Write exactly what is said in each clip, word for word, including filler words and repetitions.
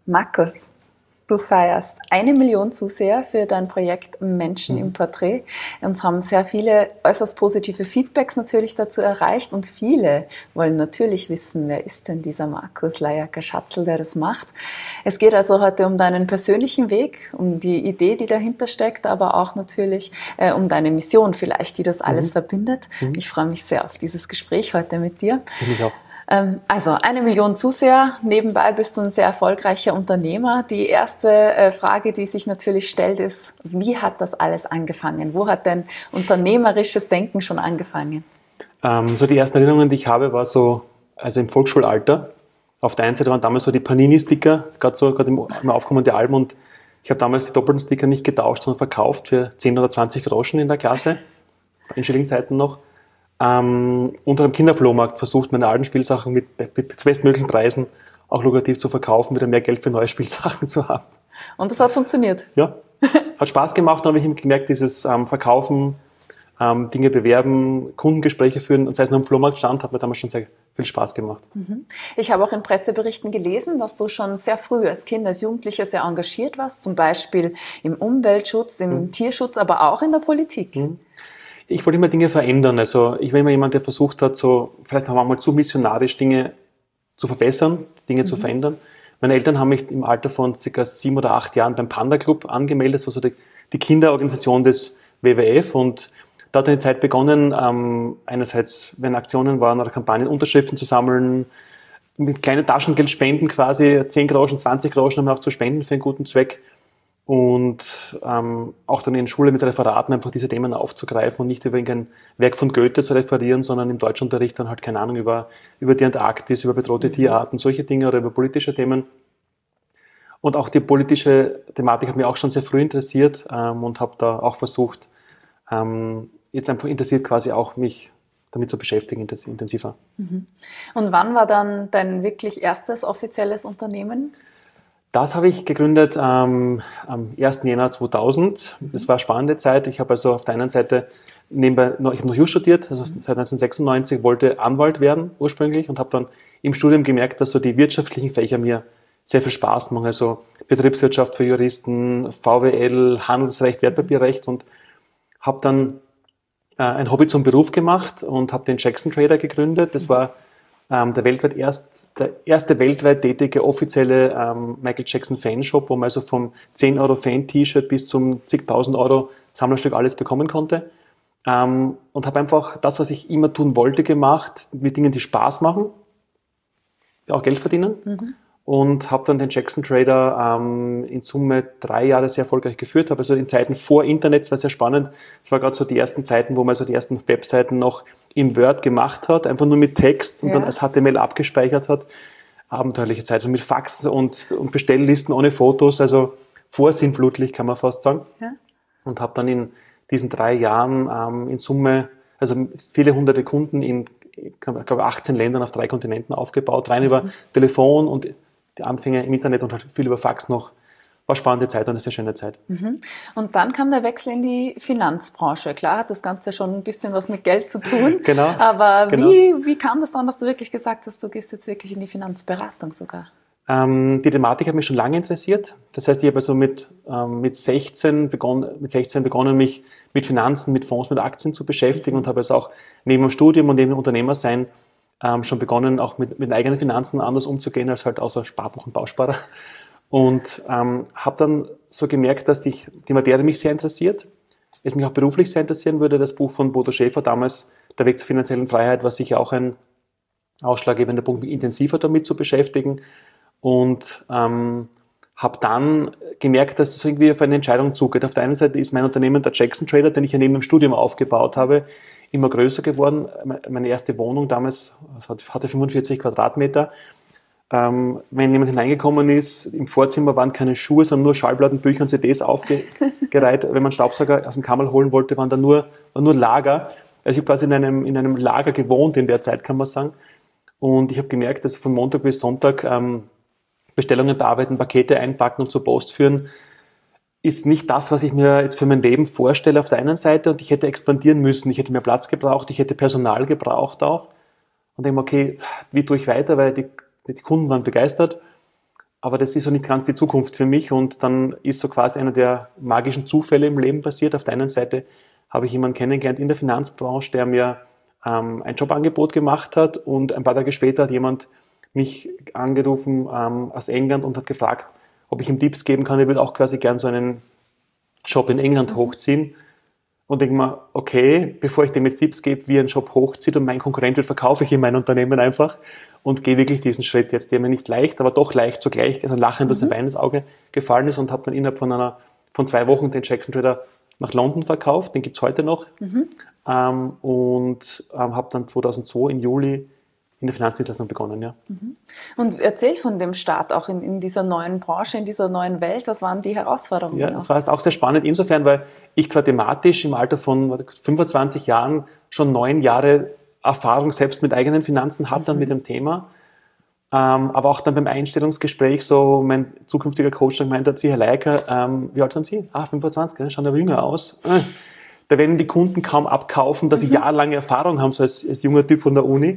Markus, du feierst eine Million Zuseher für dein Projekt Menschen im Porträt. Uns haben sehr viele äußerst positive Feedbacks natürlich dazu erreicht und viele wollen natürlich wissen, wer ist denn dieser Markus Lajaker-Schatzl, der das macht. Es geht also heute um deinen persönlichen Weg, um die Idee, die dahinter steckt, aber auch natürlich äh, um deine Mission vielleicht, die das alles mhm. verbindet. Mhm. Ich freue mich sehr auf dieses Gespräch heute mit dir. Ich auch. Also eine Million Zuseher, nebenbei bist du ein sehr erfolgreicher Unternehmer. Die erste Frage, die sich natürlich stellt, ist, wie hat das alles angefangen? Wo hat dein unternehmerisches Denken schon angefangen? Ähm, so die ersten Erinnerungen, die ich habe, war so, also im Volksschulalter. Auf der einen Seite waren damals so die Panini-Sticker, gerade so, gerade im, im Aufkommen der Alben, und ich habe damals die doppelten Sticker nicht getauscht, sondern verkauft für zehn oder zwanzig Groschen in der Klasse, in Schillingzeiten noch. Ähm, unter einem Kinderflohmarkt versucht, meine alten Spielsachen mit, mit zu bestmöglichen Preisen auch lukrativ zu verkaufen, wieder mehr Geld für neue Spielsachen zu haben. Und das hat funktioniert? Ja, hat Spaß gemacht. Dann habe ich gemerkt, dieses ähm, Verkaufen, ähm, Dinge bewerben, Kundengespräche führen, und sei es nur am Flohmarkt stand, hat mir damals schon sehr viel Spaß gemacht. Ich habe auch in Presseberichten gelesen, dass du schon sehr früh als Kind, als Jugendlicher sehr engagiert warst, zum Beispiel im Umweltschutz, im mhm. Tierschutz, aber auch in der Politik. Mhm. Ich wollte immer Dinge verändern. Also ich war immer jemand, der versucht hat, so vielleicht haben wir mal zu missionarisch Dinge zu verbessern, Dinge mhm. zu verändern. Meine Eltern haben mich im Alter von circa sieben oder acht Jahren beim Panda Club angemeldet. Das war so die, die Kinderorganisation des W W F, und da hat eine Zeit begonnen, ähm, einerseits, wenn Aktionen waren oder Kampagnen, Unterschriften zu sammeln, mit kleinen Taschengeldspenden quasi, zehn Groschen, zwanzig Groschen haben wir auch zu spenden für einen guten Zweck. Und ähm, auch dann in der Schule mit Referaten einfach diese Themen aufzugreifen und nicht über irgendein Werk von Goethe zu referieren, sondern im Deutschunterricht dann halt, keine Ahnung, über, über die Antarktis, über bedrohte Tierarten, solche Dinge, oder über politische Themen. Und auch die politische Thematik hat mich auch schon sehr früh interessiert, ähm, und habe da auch versucht, ähm, jetzt einfach interessiert quasi auch mich damit zu beschäftigen, intensiver. Mhm. Und wann war dann dein wirklich erstes offizielles Unternehmen? Das habe ich gegründet ähm, am ersten Jänner zweitausend. Das war eine spannende Zeit. Ich habe also auf der einen Seite nebenbei, noch, ich habe noch Jus studiert, also seit neunzehnhundertsechsundneunzig, wollte Anwalt werden ursprünglich, und habe dann im Studium gemerkt, dass so die wirtschaftlichen Fächer mir sehr viel Spaß machen. Also Betriebswirtschaft für Juristen, V W L, Handelsrecht, Wertpapierrecht, und habe dann äh, ein Hobby zum Beruf gemacht und habe den Jackson Trader gegründet. Das war Ähm, der, weltweit erst, der erste weltweit tätige offizielle ähm, Michael Jackson Fanshop, wo man also vom zehn Euro Fan-T-Shirt bis zum zigtausend Euro Sammlerstück alles bekommen konnte. Ähm, und habe einfach das, was ich immer tun wollte, gemacht, mit Dingen, die Spaß machen, auch Geld verdienen. Mhm. Und habe dann den Jackson Trader ähm, in Summe drei Jahre sehr erfolgreich geführt. Habe also in Zeiten vor Internet, es war sehr spannend, es war gerade so die ersten Zeiten, wo man so die ersten Webseiten noch in Word gemacht hat, einfach nur mit Text und ja. dann als H T M L abgespeichert hat. Abenteuerliche Zeit, so mit Faxen und, und Bestelllisten ohne Fotos, also vorsinnflutlich, kann man fast sagen. Ja. Und habe dann in diesen drei Jahren ähm, in Summe, also viele hunderte Kunden in, ich glaube, achtzehn Ländern auf drei Kontinenten aufgebaut, rein mhm. über Telefon und die Anfänge im Internet und halt viel über Fax noch. War eine spannende Zeit und eine sehr schöne Zeit. Mhm. Und dann kam der Wechsel in die Finanzbranche. Klar hat das Ganze schon ein bisschen was mit Geld zu tun. Genau. Aber genau. Wie, wie kam das dann, dass du wirklich gesagt hast, du gehst jetzt wirklich in die Finanzberatung sogar? Ähm, die Thematik hat mich schon lange interessiert. Das heißt, ich habe also mit, ähm, mit, sechzehn begonnen, mit sechzehn begonnen, mich mit Finanzen, mit Fonds, mit Aktien zu beschäftigen, mhm. und habe also auch neben dem Studium und neben dem Unternehmersein ähm, schon begonnen, auch mit, mit eigenen Finanzen anders umzugehen, als halt außer Sparbuch und Bausparer. Und ähm, habe dann so gemerkt, dass die, die Materie mich sehr interessiert, es mich auch beruflich sehr interessieren würde. Das Buch von Bodo Schäfer damals, Der Weg zur finanziellen Freiheit, war sicher auch ein ausschlaggebender Punkt, mich intensiver damit zu beschäftigen. Und ähm, habe dann gemerkt, dass es irgendwie auf eine Entscheidung zugeht. Auf der einen Seite ist mein Unternehmen, der Jackson Trader, den ich ja neben dem Studium aufgebaut habe, immer größer geworden. Meine erste Wohnung damals hatte fünfundvierzig Quadratmeter. Ähm, wenn jemand hineingekommen ist, im Vorzimmer waren keine Schuhe, sondern nur Schallplatten, Bücher und C Ds aufgereiht. Wenn man Staubsauger aus dem Kammerl holen wollte, waren da nur, war nur Lager. Also ich habe quasi in einem, in einem Lager gewohnt in der Zeit, kann man sagen. Und ich habe gemerkt, dass von Montag bis Sonntag ähm, Bestellungen bearbeiten, Pakete einpacken und zur Post führen, ist nicht das, was ich mir jetzt für mein Leben vorstelle auf der einen Seite, und ich hätte expandieren müssen, ich hätte mehr Platz gebraucht, ich hätte Personal gebraucht auch, und denke mir, okay, wie tue ich weiter, weil die, die Kunden waren begeistert, aber das ist so nicht ganz die Zukunft für mich und dann ist so quasi einer der magischen Zufälle im Leben passiert. Auf der einen Seite habe ich jemanden kennengelernt in der Finanzbranche, der mir ähm, ein Jobangebot gemacht hat und ein paar Tage später hat jemand mich angerufen ähm, aus England und hat gefragt, ob ich ihm Tipps geben kann. Er würde auch quasi gern so einen Job in England mhm. hochziehen. Und denke mir, okay, bevor ich dem jetzt Tipps gebe, wie er einen Job hochzieht und mein Konkurrent wird, verkaufe ich ihm mein Unternehmen einfach und gehe wirklich diesen Schritt jetzt, der mir nicht leicht, aber doch leicht zugleich, also lachend aus mhm. ein Bein ins Auge gefallen ist und habe dann innerhalb von einer von zwei Wochen den Jackson Trader nach London verkauft, den gibt es heute noch mhm. ähm, und ähm, habe dann zweitausendzwei im Juli in der Finanzdienstleistung begonnen, ja. Und erzähl von dem Start auch in, in dieser neuen Branche, in dieser neuen Welt. Was waren die Herausforderungen? Ja, es war auch sehr spannend insofern, weil ich zwar thematisch im Alter von fünfundzwanzig Jahren schon neun Jahre Erfahrung selbst mit eigenen Finanzen hatte mhm. mit dem Thema, ähm, aber auch dann beim Einstellungsgespräch so mein zukünftiger Coach dann gemeint hat, Sie, Herr Leiker, ähm, wie alt sind Sie? Ah, fünfundzwanzig, ja, schauen ja jünger aus. Äh, da werden die Kunden kaum abkaufen, dass sie mhm. jahrelange Erfahrung haben, so als, als junger Typ von der Uni.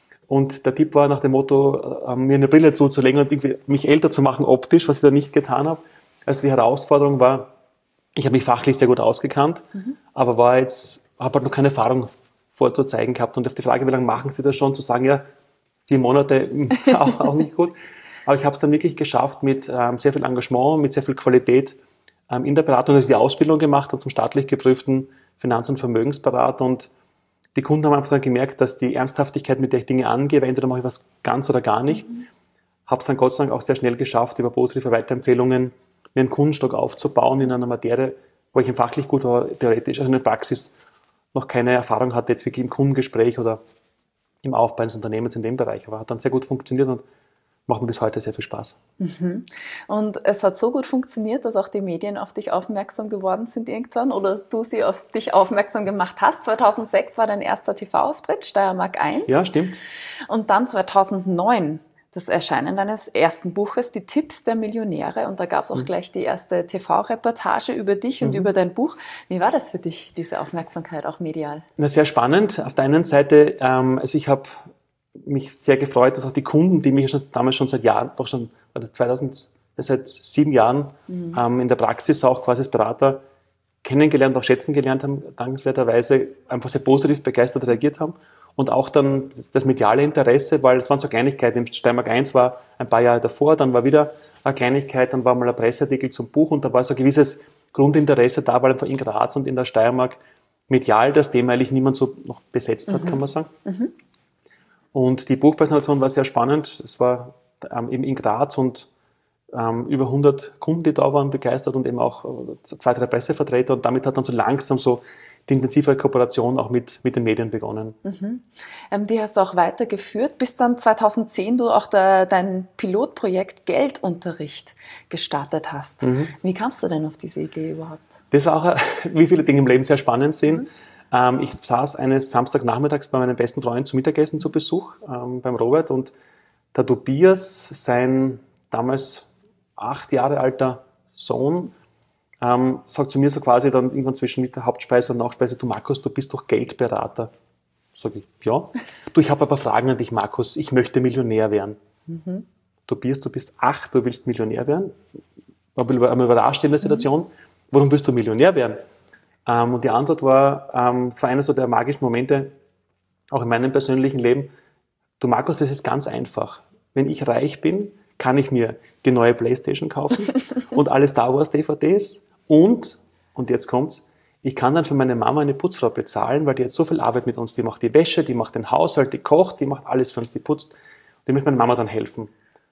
Und der Tipp war nach dem Motto, äh, mir eine Brille zuzulegen und irgendwie mich älter zu machen optisch, was ich da nicht getan habe. Also die Herausforderung war, ich habe mich fachlich sehr gut ausgekannt, mhm. aber war jetzt, habe halt noch keine Erfahrung vorzuzeigen gehabt. Und auf die Frage, wie lange machen Sie das schon, zu sagen, ja, vier Monate auch, auch nicht gut. Aber ich habe es dann wirklich geschafft, mit ähm, sehr viel Engagement, mit sehr viel Qualität ähm, in der Beratung, also die Ausbildung gemacht und zum staatlich geprüften Finanz- und Vermögensberater. Und die Kunden haben einfach dann gemerkt, dass die Ernsthaftigkeit, mit der ich Dinge angehe, weil entweder mache ich was ganz oder gar nicht, mhm. habe es dann Gott sei Dank auch sehr schnell geschafft, über positive Weiterempfehlungen mir einen Kundenstock aufzubauen in einer Materie, wo ich fachlich gut war, theoretisch, also in der Praxis noch keine Erfahrung hatte, jetzt wirklich im Kundengespräch oder im Aufbau eines Unternehmens in dem Bereich. Aber hat dann sehr gut funktioniert und macht mir bis heute sehr viel Spaß. Mhm. Und es hat so gut funktioniert, dass auch die Medien auf dich aufmerksam geworden sind irgendwann oder du sie auf dich aufmerksam gemacht hast. zweitausendsechs war dein erster T V-Auftritt, Steiermark eins. Ja, stimmt. Und dann zweitausendneun das Erscheinen deines ersten Buches, Die Tipps der Millionäre. Und da gab es auch mhm. gleich die erste T V-Reportage über dich mhm. und über dein Buch. Wie war das für dich, diese Aufmerksamkeit, auch medial? Na, sehr spannend. Auf der einen Seite, ähm, also ich habe mich sehr gefreut, dass auch die Kunden, die mich schon, damals schon seit Jahren, doch schon also zweitausend, seit sieben Jahren mhm. ähm, in der Praxis auch quasi als Berater kennengelernt, auch schätzen gelernt haben, dankenswerterweise einfach sehr positiv begeistert reagiert haben. Und auch dann das, das mediale Interesse, weil es waren so Kleinigkeiten. Im Steiermark eins war ein paar Jahre davor, dann war wieder eine Kleinigkeit, dann war mal ein Presseartikel zum Buch und da war so ein gewisses Grundinteresse da, weil einfach in Graz und in der Steiermark medial das Thema eigentlich niemand so noch besetzt hat, mhm. kann man sagen. Mhm. Und die Buchpräsentation war sehr spannend. Es war ähm, eben in Graz und ähm, über hundert Kunden, die da waren, begeistert und eben auch äh, zwei, drei Pressevertreter. Und damit hat dann so langsam so die intensivere Kooperation auch mit, mit den Medien begonnen. Mhm. Ähm, die hast du auch weitergeführt, bis dann zweitausendzehn du auch der, dein Pilotprojekt Geldunterricht gestartet hast. Mhm. Wie kamst du denn auf diese Idee überhaupt? Das war auch, wie viele Dinge im Leben sehr spannend sind. Mhm. Ähm, ich saß eines Samstagnachmittags bei meinem besten Freund zum Mittagessen zu Besuch, ähm, beim Robert, und der Tobias, sein damals acht Jahre alter Sohn, Ähm, sagt zu mir so quasi dann irgendwann zwischen mit der Hauptspeise und Nachspeise, du Markus, du bist doch Geldberater. Sag ich, ja. Du, ich habe aber Fragen an dich, Markus, ich möchte Millionär werden. Mhm. Tobias, du bist acht, du willst Millionär werden? Aber eine überrascht in der Situation, mhm. warum willst du Millionär werden? Ähm, und die Antwort war, ähm, es war einer so der magischen Momente, auch in meinem persönlichen Leben, du Markus, das ist ganz einfach. Wenn ich reich bin, kann ich mir die neue Playstation kaufen und alle Star Wars D V Ds und, und jetzt kommt's, ich kann dann für meine Mama eine Putzfrau bezahlen, weil die hat so viel Arbeit mit uns, die macht die Wäsche, die macht den Haushalt, die kocht, die macht alles für uns, die putzt, und die möchte meine Mama dann helfen.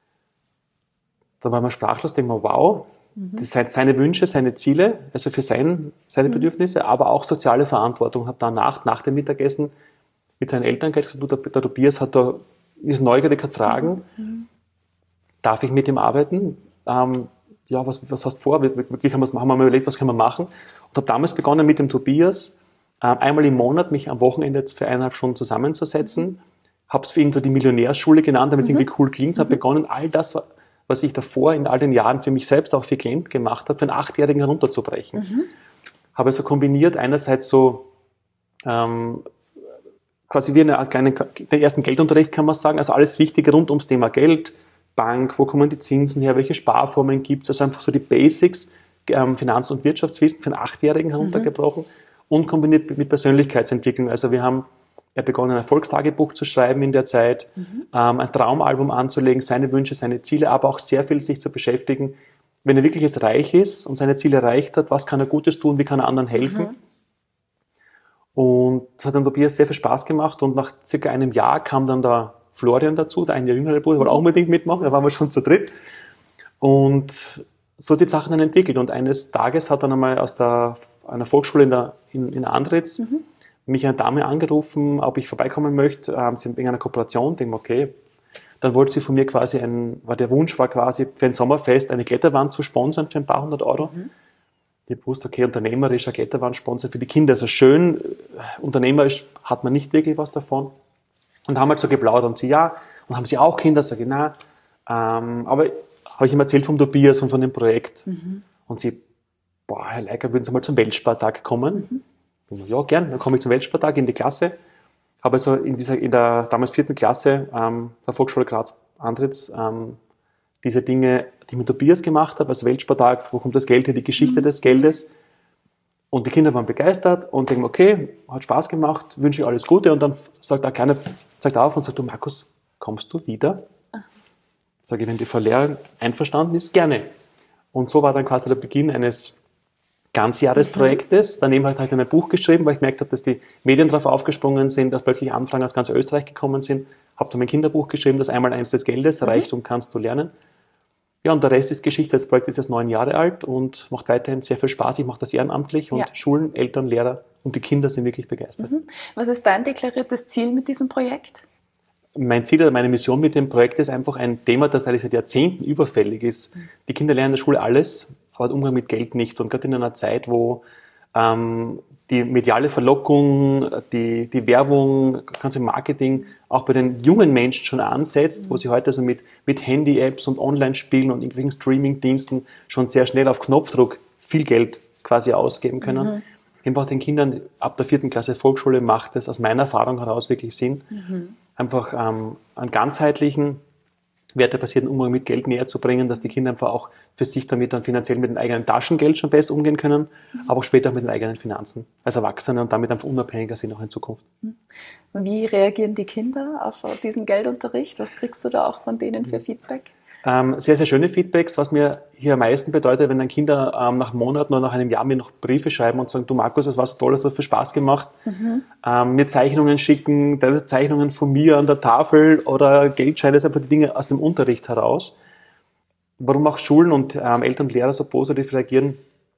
Dann war man sprachlos, denkt man, wow, mhm. das sind seine Wünsche, seine Ziele, also für sein, seine mhm. Bedürfnisse, aber auch soziale Verantwortung. Hat danach, nach dem Mittagessen mit seinen Eltern gesagt, du, der, der Tobias hat da, ist neugierig, hat Fragen, mhm. darf ich mit ihm arbeiten? Ähm, ja, was, was hast du vor? Wirklich haben wir haben wir mal überlegt, was können wir machen? Und habe damals begonnen mit dem Tobias, äh, einmal im Monat mich am Wochenende für eineinhalb Stunden zusammenzusetzen. Habe es für ihn so die Millionärsschule genannt, damit es mhm. irgendwie cool klingt. Habe mhm. begonnen, all das, was ich davor in all den Jahren für mich selbst, auch für Klient gemacht habe, für einen Achtjährigen herunterzubrechen. Mhm. Habe also kombiniert einerseits so ähm, quasi wie eine kleine, den ersten Geldunterricht, kann man sagen, also alles Wichtige rund ums Thema Geld, Bank, wo kommen die Zinsen her, welche Sparformen gibt es, also einfach so die Basics, ähm, Finanz- und Wirtschaftswissen für einen Achtjährigen heruntergebrochen, mhm. und kombiniert mit Persönlichkeitsentwicklung. Also wir haben er begonnen, ein Erfolgstagebuch zu schreiben in der Zeit, mhm. ähm, ein Traumalbum anzulegen, seine Wünsche, seine Ziele, aber auch sehr viel sich zu beschäftigen, wenn er wirklich jetzt reich ist und seine Ziele erreicht hat, was kann er Gutes tun, wie kann er anderen helfen. Mhm. Und das hat dann Tobias sehr viel Spaß gemacht und nach circa einem Jahr kam dann der Florian dazu, der ein Jahr jüngere Bruder, wollte auch unbedingt mitmachen, da waren wir schon zu dritt. Und so hat sich die Sache dann entwickelt und eines Tages hat dann einmal aus der, einer Volksschule in, der, in, in Andritz mhm. mich eine Dame angerufen, ob ich vorbeikommen möchte, ähm, sie haben wegen einer Kooperation, denke okay. Dann wollte sie von mir quasi, ein, war der Wunsch war quasi für ein Sommerfest eine Kletterwand zu sponsern für ein paar hundert Euro. Mhm. Ich wusste, okay, unternehmerischer Kletterwandsponsor für die Kinder, also schön, unternehmerisch hat man nicht wirklich was davon. Und haben halt so geplaudert und sie, ja, und haben sie auch Kinder, sage ich, na, ähm, aber habe ich ihm erzählt vom Tobias und von dem Projekt. Mhm. Und sie, boah, Herr Leiker, würden Sie mal zum Weltspartag kommen? Mhm. Ja, gern, dann komme ich zum Weltspartag in die Klasse. Habe also in, dieser, in der damals vierten Klasse ähm, der Volksschule Graz Andritz ähm, diese Dinge, die ich mit Tobias gemacht habe, also Weltspartag, wo kommt das Geld her, die Geschichte mhm. des Geldes. Und die Kinder waren begeistert und denken, okay, hat Spaß gemacht, wünsche ich alles Gute. Und dann sagt der Kleine, sagt er auf und sagt, du Markus, kommst du wieder? Ach. Sage ich, wenn die Frau Lehrerin einverstanden ist, gerne. Und so war dann quasi der Beginn eines Ganzjahresprojektes. Mhm. Daneben habe ich ein Buch geschrieben, weil ich gemerkt habe, dass die Medien darauf aufgesprungen sind, dass plötzlich Anfragen aus ganz Österreich gekommen sind. Habe dann mein Kinderbuch geschrieben, das Einmaleins des Geldes, mhm. Reichtum kannst du lernen. Ja, und der Rest ist Geschichte. Das Projekt ist jetzt neun Jahre alt und macht weiterhin sehr viel Spaß. Ich mache das ehrenamtlich und ja. Schulen, Eltern, Lehrer und die Kinder sind wirklich begeistert. Mhm. Was ist dein deklariertes Ziel mit diesem Projekt? Mein Ziel oder meine Mission mit dem Projekt ist einfach ein Thema, das eigentlich seit Jahrzehnten überfällig ist. Mhm. Die Kinder lernen in der Schule alles, aber der Umgang mit Geld nicht. Und gerade in einer Zeit, wo ähm, die mediale Verlockung, die, die Werbung, ganze Marketing auch bei den jungen Menschen schon ansetzt, mhm. wo sie heute also mit, mit Handy-Apps und Online-Spielen und irgendwelchen Streaming-Diensten schon sehr schnell auf Knopfdruck viel Geld quasi ausgeben können. Mhm. Einfach den Kindern ab der vierten Klasse Volksschule macht es aus meiner Erfahrung heraus wirklich Sinn, mhm. einfach ähm, einen ganzheitlichen, wertebasierten Umgang mit Geld näher zu bringen, dass die Kinder einfach auch für sich damit dann finanziell mit dem eigenen Taschengeld schon besser umgehen können, mhm. aber auch später auch mit den eigenen Finanzen als Erwachsene und damit einfach unabhängiger sind auch in Zukunft. Wie reagieren die Kinder auf diesen Geldunterricht? Was kriegst du da auch von denen für Feedback? Ähm, sehr, sehr schöne Feedbacks. Was mir hier am meisten bedeutet, wenn dann Kinder ähm, nach Monaten oder nach einem Jahr mir noch Briefe schreiben und sagen, du Markus, das war so toll, das hat viel Spaß gemacht, mhm. ähm, mir Zeichnungen schicken, Zeichnungen von mir an der Tafel oder Geldscheine, das sind einfach die Dinge aus dem Unterricht heraus. Warum auch Schulen und ähm, Eltern und Lehrer so positiv reagieren?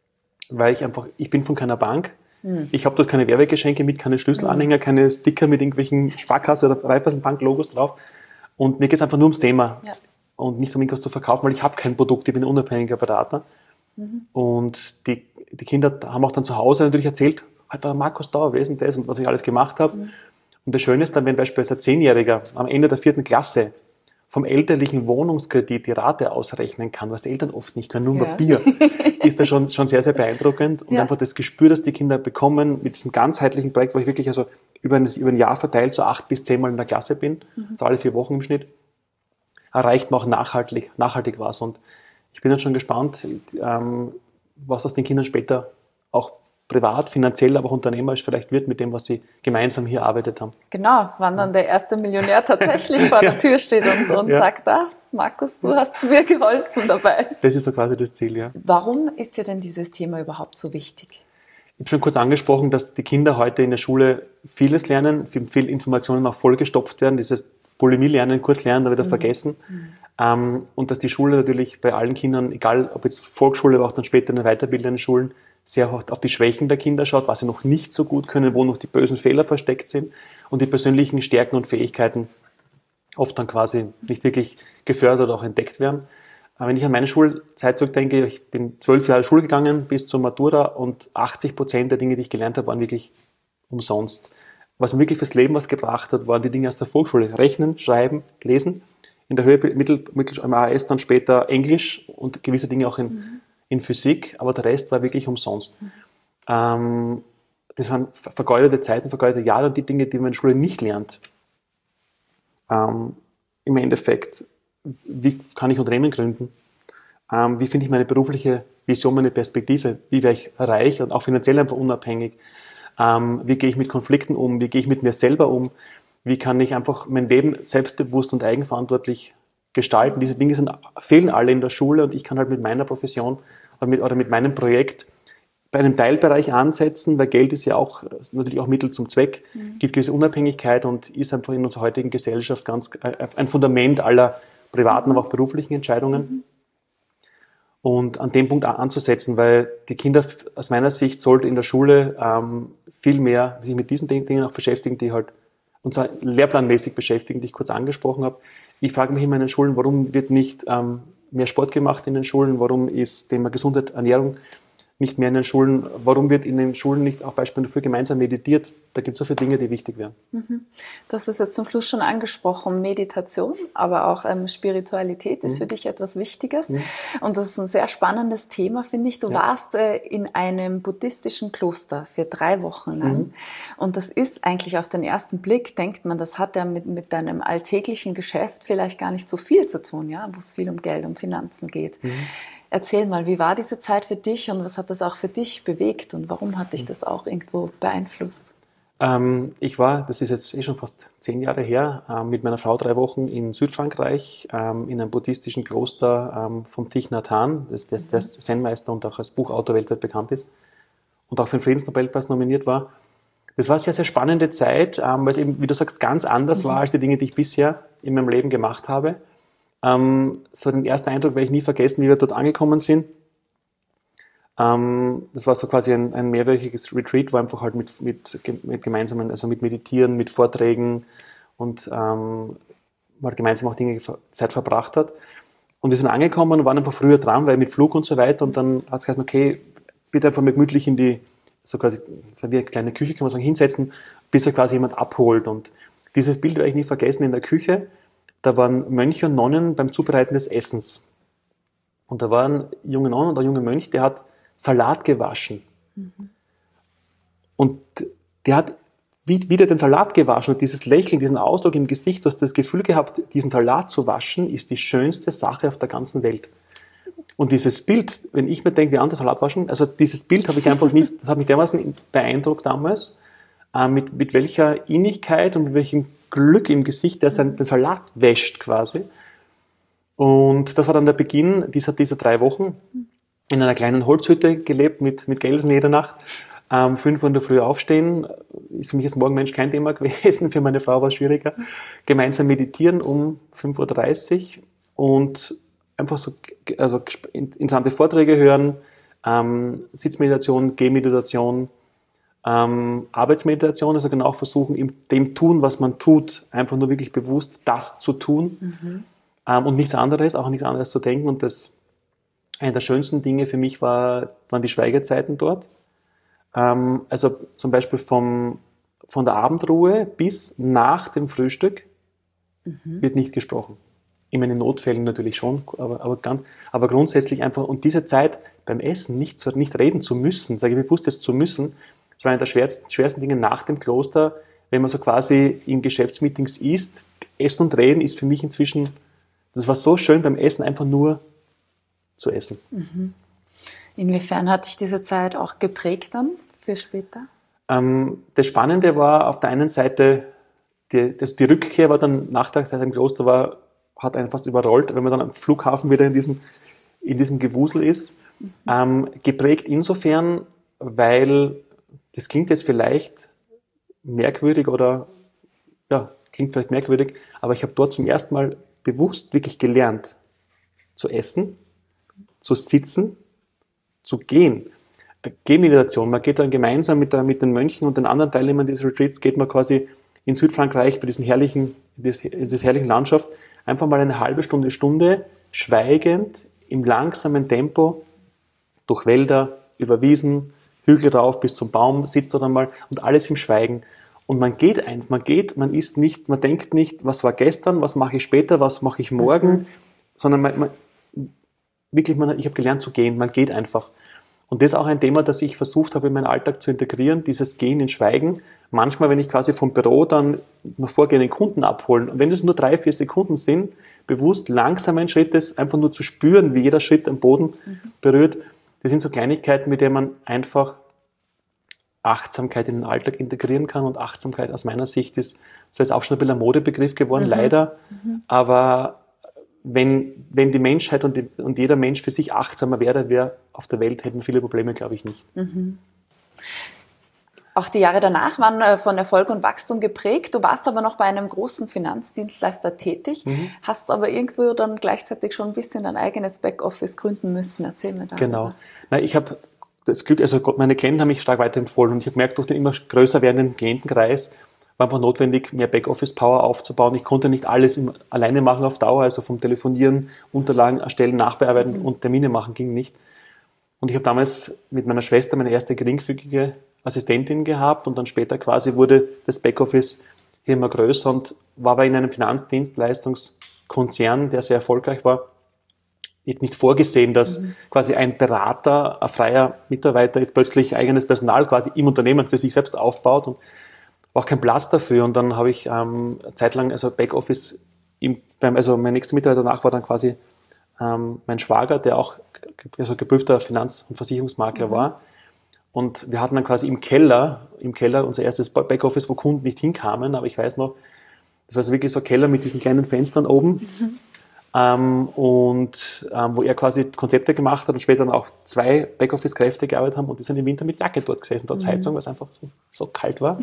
Weil ich einfach, ich bin von keiner Bank, mhm. ich habe dort keine Werbegeschenke mit, keine Schlüsselanhänger, mhm. keine Sticker mit irgendwelchen Sparkasse oder Raiffeisenbank-Logos drauf und mir geht es einfach nur ums Thema. Ja. Und nicht um irgendwas zu verkaufen, weil ich habe kein Produkt, ich bin ein unabhängiger Berater. Mhm. Und die, die Kinder haben auch dann zu Hause natürlich erzählt, heute war Markus da, wer ist denn das und was ich alles gemacht habe. Mhm. Und das Schöne ist dann, wenn beispielsweise ein Zehnjähriger am Ende der vierten Klasse vom elterlichen Wohnungskredit die Rate ausrechnen kann, was die Eltern oft nicht können, nur ja. Papier, ist das schon, schon sehr, sehr beeindruckend. Und ja. einfach das Gespür, das die Kinder bekommen mit diesem ganzheitlichen Projekt, wo ich wirklich also über ein, über ein Jahr verteilt so acht bis zehn Mal in der Klasse bin, mhm. so alle vier Wochen im Schnitt, erreicht man auch nachhaltig, nachhaltig was. Und ich bin jetzt schon gespannt, ähm, was aus den Kindern später auch privat, finanziell, aber auch unternehmerisch vielleicht wird mit dem, was sie gemeinsam hier erarbeitet haben. Genau, wann dann der erste Millionär tatsächlich vor der Tür steht und, und ja. sagt, ah, Markus, du hast mir geholfen dabei. Das ist so quasi das Ziel, ja. Warum ist dir denn dieses Thema überhaupt so wichtig? Ich habe schon kurz angesprochen, dass die Kinder heute in der Schule vieles lernen, viel Informationen auch vollgestopft werden, dieses Bulimie lernen, kurz lernen, dann wieder mhm. vergessen. Mhm. Ähm, und dass die Schule natürlich bei allen Kindern, egal ob jetzt Volksschule, aber auch dann später in den weiterbildenden Schulen, sehr auf die Schwächen der Kinder schaut, was sie noch nicht so gut können, wo noch die bösen Fehler versteckt sind und die persönlichen Stärken und Fähigkeiten oft dann quasi nicht wirklich gefördert oder auch entdeckt werden. Aber wenn ich an meine Schulzeit zurückdenke, ich bin zwölf Jahre Schule gegangen bis zur Matura und achtzig Prozent der Dinge, die ich gelernt habe, waren wirklich umsonst. Was mir wirklich fürs Leben was gebracht hat, waren die Dinge aus der Volksschule. Rechnen, Schreiben, Lesen. In der Höhe Mittel, Mittel, am A S dann später Englisch und gewisse Dinge auch in, mhm. in Physik, aber der Rest war wirklich umsonst. Mhm. Ähm, das waren vergeudete Zeiten, vergeudete Jahre und die Dinge, die man in der Schule nicht lernt. Ähm, Im Endeffekt wie kann ich Unternehmen gründen, ähm, wie finde ich meine berufliche Vision, meine Perspektive, wie werde ich reich und auch finanziell einfach unabhängig, ähm, wie gehe ich mit Konflikten um, wie gehe ich mit mir selber um, wie kann ich einfach mein Leben selbstbewusst und eigenverantwortlich gestalten. Diese Dinge sind, fehlen alle in der Schule und ich kann halt mit meiner Profession oder mit, oder mit meinem Projekt bei einem Teilbereich ansetzen, weil Geld ist ja auch natürlich auch Mittel zum Zweck, mhm. gibt gewisse Unabhängigkeit und ist einfach in unserer heutigen Gesellschaft ganz äh, ein Fundament aller privaten, mhm. aber auch beruflichen Entscheidungen. Mhm. Und an dem Punkt anzusetzen, weil die Kinder aus meiner Sicht sollten in der Schule ähm, viel mehr sich mit diesen Dingen auch beschäftigen, die halt und zwar lehrplanmäßig beschäftigen, die ich kurz angesprochen habe. Ich frage mich immer in den Schulen, warum wird nicht ähm, mehr Sport gemacht in den Schulen, warum ist Thema Gesundheit, Ernährung nicht mehr in den Schulen, warum wird in den Schulen nicht auch beispielsweise dafür gemeinsam meditiert? Da gibt es so viele Dinge, die wichtig wären. Mhm. Du hast es jetzt zum Schluss schon angesprochen, Meditation, aber auch ähm, Spiritualität ist mhm. für dich etwas Wichtiges. Mhm. Und das ist ein sehr spannendes Thema, finde ich. Du ja. warst äh, in einem buddhistischen Kloster für drei Wochen lang. Mhm. Und das ist eigentlich auf den ersten Blick, denkt man, das hat ja mit, mit deinem alltäglichen Geschäft vielleicht gar nicht so viel zu tun, ja, wo es viel um Geld, um Finanzen geht. Mhm. Erzähl mal, wie war diese Zeit für dich und was hat das auch für dich bewegt und warum hat dich das auch irgendwo beeinflusst? Ähm, ich war, das ist jetzt eh schon fast zehn Jahre her, äh, mit meiner Frau drei Wochen in Südfrankreich, ähm, in einem buddhistischen Kloster ähm, vom Thich Nhat Hanh, das, das, das Zen-Meister und auch als Buchautor weltweit bekannt ist und auch für den Friedensnobelpreis nominiert war. Das war eine sehr, sehr spannende Zeit, ähm, weil es eben, wie du sagst, ganz anders mhm. war als die Dinge, die ich bisher in meinem Leben gemacht habe. Ähm, so den ersten Eindruck werde ich nie vergessen, wie wir dort angekommen sind. Ähm, das war so quasi ein, ein mehrwöchiges Retreat, wo einfach halt mit, mit, mit gemeinsamen, also mit Meditieren, mit Vorträgen und ähm, man gemeinsam auch Dinge Zeit verbracht hat. Und wir sind angekommen und waren einfach früher dran, weil mit Flug und so weiter. Und dann hat es geheißen, okay, bitte einfach mal gemütlich in die, so quasi, das war wie eine kleine Küche, kann man sagen, hinsetzen, bis er quasi jemand abholt. Und dieses Bild werde ich nie vergessen in der Küche. Da waren Mönche und Nonnen beim Zubereiten des Essens. Und da war ein junger Nonne und ein junger Mönch, der hat Salat gewaschen. Mhm. Und der hat wieder den Salat gewaschen und dieses Lächeln, diesen Ausdruck im Gesicht, du hast das Gefühl gehabt, diesen Salat zu waschen, ist die schönste Sache auf der ganzen Welt. Und dieses Bild, wenn ich mir denke, wie andere Salat waschen, also dieses Bild habe ich einfach nicht, das hat mich dermaßen beeindruckt damals, äh, mit, mit welcher Innigkeit und mit welchem Glück im Gesicht, der seinen den Salat wäscht quasi. Und das war dann der Beginn dieser, dieser drei Wochen. In einer kleinen Holzhütte gelebt mit, mit Gelsen jede Nacht. Ähm, fünf Uhr in der Früh aufstehen, ist für mich als Morgenmensch kein Thema gewesen, für meine Frau war es schwieriger. Gemeinsam meditieren um fünf Uhr dreißig und einfach so also interessante Vorträge hören, ähm, Sitzmeditation, Gehmeditation, Ähm, Arbeitsmeditation, also genau versuchen, in dem Tun, was man tut, einfach nur wirklich bewusst das zu tun mhm. ähm, und nichts anderes, auch nichts anderes zu denken. Und das eine der schönsten Dinge für mich war, waren die Schweigezeiten dort. Ähm, also zum Beispiel vom, von der Abendruhe bis nach dem Frühstück mhm. wird nicht gesprochen. In meinen Notfällen natürlich schon, aber, aber, ganz, aber grundsätzlich einfach, und diese Zeit beim Essen nicht, zu, nicht reden zu müssen, sage ich bewusst jetzt zu müssen, das war eine der schwersten, schwersten Dinge nach dem Kloster, wenn man so quasi in Geschäftsmeetings isst. Essen und Reden ist für mich inzwischen, das war so schön beim Essen, einfach nur zu essen. Mhm. Inwiefern hat dich diese Zeit auch geprägt dann für später? Ähm, das Spannende war auf der einen Seite, die, das, die Rückkehr war dann nach der Zeit im Kloster, war, hat einen fast überrollt, wenn man dann am Flughafen wieder in diesem, in diesem Gewusel ist. Mhm. Ähm, geprägt insofern, weil das klingt jetzt vielleicht merkwürdig oder, ja, klingt vielleicht merkwürdig, aber ich habe dort zum ersten Mal bewusst wirklich gelernt, zu essen, zu sitzen, zu gehen. Gehmeditation, man geht dann gemeinsam mit, der, mit den Mönchen und den anderen Teilnehmern dieses Retreats, geht man quasi in Südfrankreich bei diesen herrlichen, in dieser herrlichen Landschaft, einfach mal eine halbe Stunde, Stunde, schweigend, im langsamen Tempo, durch Wälder, über Wiesen, Hügel rauf bis zum Baum, sitzt dort einmal und alles im Schweigen. Und man geht einfach, man geht, man ist nicht, man denkt nicht, was war gestern, was mache ich später, was mache ich morgen, mhm. sondern man, man, wirklich, man, ich habe gelernt zu gehen, man geht einfach. Und das ist auch ein Thema, das ich versucht habe, in meinen Alltag zu integrieren, dieses Gehen in Schweigen. Manchmal, wenn ich quasi vom Büro dann noch vorgehe, den Kunden abholen, und wenn es nur drei, vier Sekunden sind, bewusst langsamen Schrittes, einfach nur zu spüren, wie jeder Schritt am Boden mhm. berührt. Das sind so Kleinigkeiten, mit denen man einfach Achtsamkeit in den Alltag integrieren kann. Und Achtsamkeit aus meiner Sicht ist, das ist jetzt auch schon ein bisschen ein Modebegriff geworden, mhm. leider. Mhm. Aber wenn, wenn die Menschheit und, die, und jeder Mensch für sich achtsamer wäre, wäre auf der Welt, hätten wir viele Probleme, glaube ich, nicht. Mhm. Auch die Jahre danach waren von Erfolg und Wachstum geprägt. Du warst aber noch bei einem großen Finanzdienstleister tätig, mhm. hast aber irgendwo dann gleichzeitig schon ein bisschen dein eigenes Backoffice gründen müssen. Erzähl mir da. Genau. Na, ich habe das Glück, also meine Klienten haben mich stark weiterempfohlen und ich habe gemerkt, durch den immer größer werdenden Klientenkreis war einfach notwendig, mehr Backoffice-Power aufzubauen. Ich konnte nicht alles im, alleine machen auf Dauer, also vom Telefonieren, Unterlagen erstellen, nachbearbeiten mhm. und Termine machen ging nicht. Und ich habe damals mit meiner Schwester meine erste geringfügige Assistentin gehabt und dann später quasi wurde das Backoffice hier immer größer und war aber in einem Finanzdienstleistungskonzern, der sehr erfolgreich war, nicht vorgesehen, dass mhm. quasi ein Berater, ein freier Mitarbeiter jetzt plötzlich eigenes Personal quasi im Unternehmen für sich selbst aufbaut und war auch kein Platz dafür. Und dann habe ich ähm, eine Zeit lang, also Backoffice, im, beim, also mein nächster Mitarbeiter danach war dann quasi ähm, mein Schwager, der auch also geprüfter Finanz- und Versicherungsmakler mhm. war. Und wir hatten dann quasi im Keller, im Keller unser erstes Backoffice, wo Kunden nicht hinkamen, aber ich weiß noch, das war so wirklich so ein Keller mit diesen kleinen Fenstern oben. Mhm. Ähm, und ähm, wo er quasi Konzepte gemacht hat und später dann auch zwei Backoffice-Kräfte gearbeitet haben und die sind im Winter mit Jacke dort gesessen, dort mhm. Heizung, weil es einfach so, so kalt war.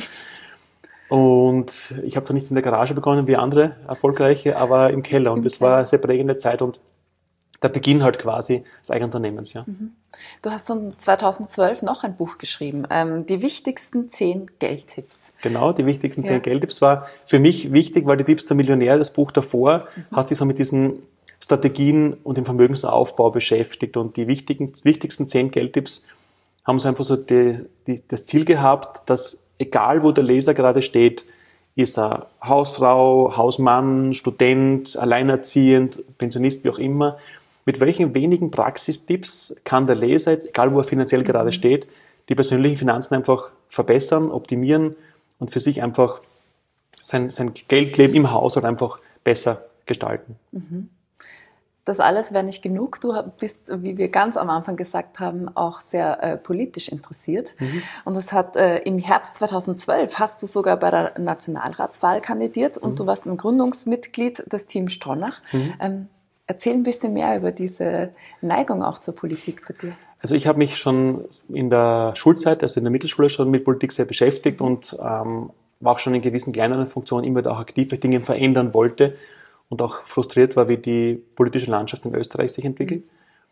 Und ich habe zwar nicht in der Garage begonnen wie andere erfolgreiche, aber im Keller und Im das Keller. war eine sehr prägende Zeit und der Beginn halt quasi des eigenen Unternehmens. Ja. Mhm. Du hast dann zweitausendzwölf noch ein Buch geschrieben, ähm, die wichtigsten zehn Geldtipps. Genau, die wichtigsten zehn ja. Geldtipps war für mich wichtig, weil die Tipps der Millionär, das Buch davor, mhm. hat sich so mit diesen Strategien und dem Vermögensaufbau beschäftigt und die wichtigen, wichtigsten zehn Geldtipps haben so einfach so die, die, das Ziel gehabt, dass egal wo der Leser gerade steht, ist er Hausfrau, Hausmann, Student, alleinerziehend, Pensionist, wie auch immer, mit welchen wenigen Praxistipps kann der Leser jetzt, egal wo er finanziell gerade mhm. steht, die persönlichen Finanzen einfach verbessern, optimieren und für sich einfach sein, sein Geldleben im Haushalt einfach besser gestalten. Mhm. Das alles wäre nicht genug. Du bist, wie wir ganz am Anfang gesagt haben, auch sehr äh, politisch interessiert. Mhm. Und das hat äh, im Herbst zweitausendzwölf hast du sogar bei der Nationalratswahl kandidiert und mhm. du warst ein Gründungsmitglied des Team Stronach. Mhm. Ähm, Erzähl ein bisschen mehr über diese Neigung auch zur Politik bei dir. Also ich habe mich schon in der Schulzeit, also in der Mittelschule schon mit Politik sehr beschäftigt und ähm, war auch schon in gewissen kleineren Funktionen immer auch aktiv, weil ich Dinge verändern wollte und auch frustriert war, wie die politische Landschaft in Österreich sich entwickelt.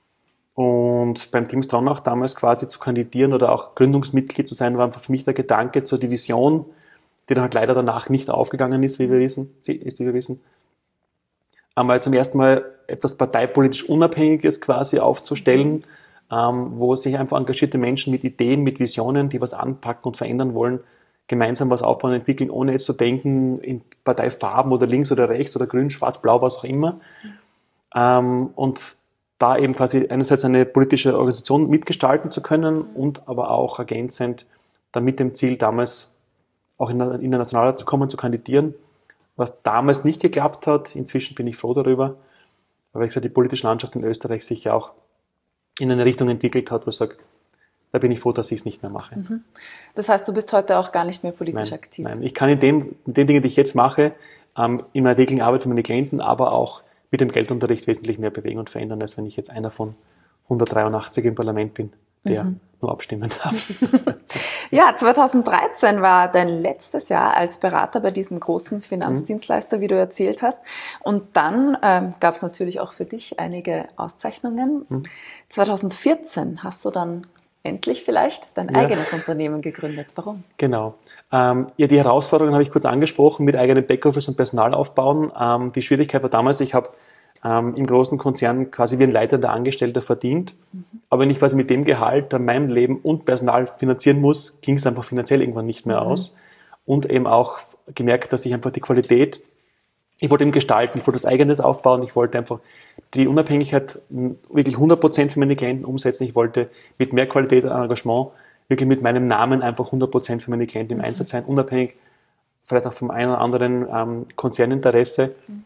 Und beim Team Stronach damals quasi zu kandidieren oder auch Gründungsmitglied zu sein, war einfach für mich der Gedanke zur die Vision, die dann halt leider danach nicht aufgegangen ist, wie wir wissen, ist, wie wir wissen. Einmal zum ersten Mal etwas parteipolitisch Unabhängiges quasi aufzustellen, ähm, wo sich einfach engagierte Menschen mit Ideen, mit Visionen, die was anpacken und verändern wollen, gemeinsam was aufbauen und entwickeln, ohne jetzt zu denken in Parteifarben oder links oder rechts oder grün, schwarz, blau, was auch immer. Mhm. Ähm, und da eben quasi einerseits eine politische Organisation mitgestalten zu können und aber auch ergänzend dann mit dem Ziel, damals auch in der, in der Nationalrat zu kommen, zu kandidieren, was damals nicht geklappt hat. Inzwischen bin ich froh darüber, weil ich gesagt, die politische Landschaft in Österreich sich auch in eine Richtung entwickelt hat, wo ich sage, da bin ich froh, dass ich es nicht mehr mache. Mhm. Das heißt, du bist heute auch gar nicht mehr politisch nein, aktiv? Nein, ich kann in, dem, in den Dingen, die ich jetzt mache, ähm, in meiner täglichen Arbeit für meine Klienten, aber auch mit dem Geldunterricht wesentlich mehr bewegen und verändern, als wenn ich jetzt einer von hundertdreiundachtzig im Parlament bin, der mhm. nur abstimmen darf. Ja, zweitausenddreizehn war dein letztes Jahr als Berater bei diesem großen Finanzdienstleister, wie du erzählt hast. Und dann ähm, gab es natürlich auch für dich einige Auszeichnungen. Mhm. zweitausendvierzehn hast du dann endlich vielleicht dein ja. eigenes Unternehmen gegründet. Warum? Genau. Ähm, ja, die Herausforderungen habe ich kurz angesprochen, mit eigenem Backoffice und Personal aufbauen. Ähm, die Schwierigkeit war damals, ich habe ähm, im großen Konzern quasi wie ein leitender Angestellter verdient. Mhm. Aber wenn ich quasi mit dem Gehalt an meinem Leben und Personal finanzieren muss, ging es einfach finanziell irgendwann nicht mehr mhm. aus. Und eben auch gemerkt, dass ich einfach die Qualität, ich wollte eben gestalten, ich wollte das Eigenes aufbauen, ich wollte einfach die Unabhängigkeit wirklich hundert Prozent für meine Klienten umsetzen. Ich wollte mit mehr Qualität und Engagement wirklich mit meinem Namen einfach hundert Prozent für meine Klienten im mhm. Einsatz sein, unabhängig vielleicht auch vom einen oder anderen ähm, Konzerninteresse. Mhm.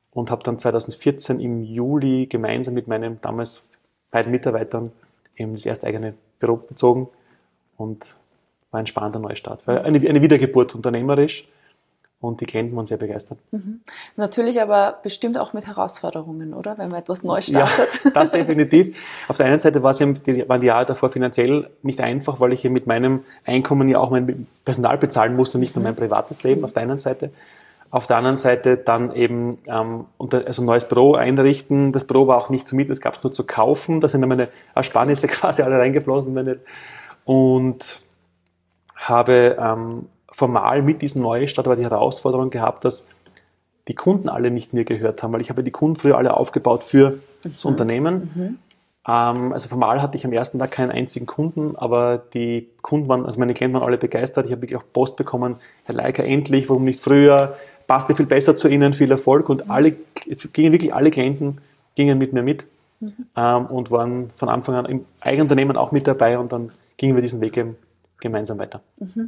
und habe dann zweitausendvierzehn im Juli gemeinsam mit meinen damals beiden Mitarbeitern eben das erste eigene Büro bezogen und war ein spannender Neustart. War eine, eine Wiedergeburt unternehmerisch und die Klienten waren sehr begeistert. Mhm. Natürlich aber bestimmt auch mit Herausforderungen, oder? Wenn man etwas neu startet. Ja, das definitiv. Auf der einen Seite war es eben, die, waren die Jahre davor finanziell nicht einfach, weil ich hier mit meinem Einkommen ja auch mein Personal bezahlen musste und nicht nur mein privates Leben, auf der einen Seite. Auf der anderen Seite dann eben ähm, unter, also ein neues Büro einrichten. Das Büro war auch nicht zu mieten, es gab es nur zu kaufen. Da sind dann meine Ersparnisse quasi alle reingeflossen. Meine, und habe ähm, formal mit diesem Neustart aber die Herausforderung gehabt, dass die Kunden alle nicht mir gehört haben, weil ich habe die Kunden früher alle aufgebaut für mhm. das Unternehmen. Mhm. Ähm, also formal hatte ich am ersten Tag keinen einzigen Kunden, aber die Kunden waren, also meine Klienten waren alle begeistert. Ich habe wirklich auch Post bekommen, Herr Leiker, endlich, warum nicht früher? Passte viel besser zu Ihnen, viel Erfolg. Und mhm. alle, es gingen wirklich alle Klienten gingen mit mir mit mhm. ähm, und waren von Anfang an im Eigenunternehmen auch mit dabei und dann gingen wir diesen Weg eben gemeinsam weiter.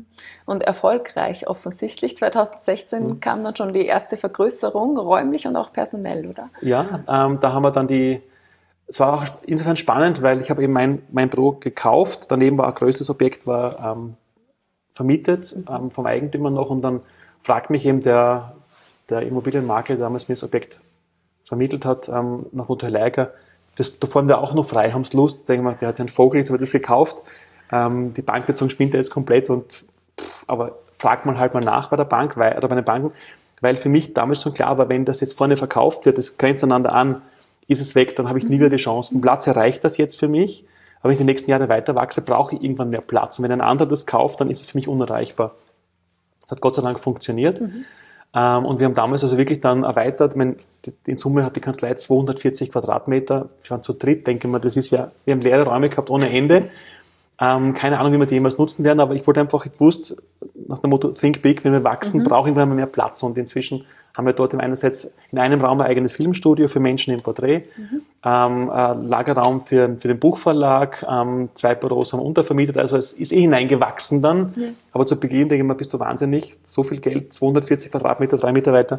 Und erfolgreich offensichtlich. zweitausendsechzehn mhm. kam dann schon die erste Vergrößerung, räumlich und auch personell, oder? Ja, ähm, da haben wir dann die, es war auch insofern spannend, weil ich habe eben mein, mein Büro gekauft, daneben war ein größeres Objekt, war ähm, vermietet mhm. ähm, vom Eigentümer noch und dann fragt mich eben der, der Immobilienmakler, der damals mir das Objekt vermittelt hat, ähm, nach Motto, Herr Leiker, das, da fahren wir auch noch frei, haben es Lust, denken wir, der hat ja einen Vogel, jetzt haben wir das gekauft. Die Bankbeziehung spinnt ja jetzt komplett, und, aber fragt man halt mal nach bei der Bank weil, oder bei den Banken, weil für mich damals schon klar war, wenn das jetzt vorne verkauft wird, das grenzt einander an, ist es weg, dann habe ich nie wieder die Chance. Vom Platz her reicht das jetzt für mich, aber wenn ich die nächsten Jahre weiter wachse, brauche ich irgendwann mehr Platz. Und wenn ein anderer das kauft, dann ist es für mich unerreichbar. Das hat Gott sei Dank funktioniert. Mhm. Ähm, und wir haben damals also wirklich dann erweitert. Mein, in Summe hat die Kanzlei zweihundertvierzig Quadratmeter. Wir waren zu dritt, denke ich mal, das ist ja, wir haben leere Räume gehabt ohne Ende. Ähm, keine Ahnung, wie wir die jemals nutzen werden, aber ich wollte einfach gewusst, nach dem Motto Think Big, wenn wir wachsen, mhm. brauchen wir mehr Platz. Und inzwischen haben wir dort im einerseits in einem Raum ein eigenes Filmstudio für Menschen im Porträt, mhm. ähm, ein Lagerraum für, für den Buchverlag, ähm, zwei Büros haben wir untervermietet, also es ist eh hineingewachsen dann. Mhm. Aber zu Beginn denke ich mal, bist du wahnsinnig, so viel Geld, zweihundertvierzig Quadratmeter, drei Mitarbeiter.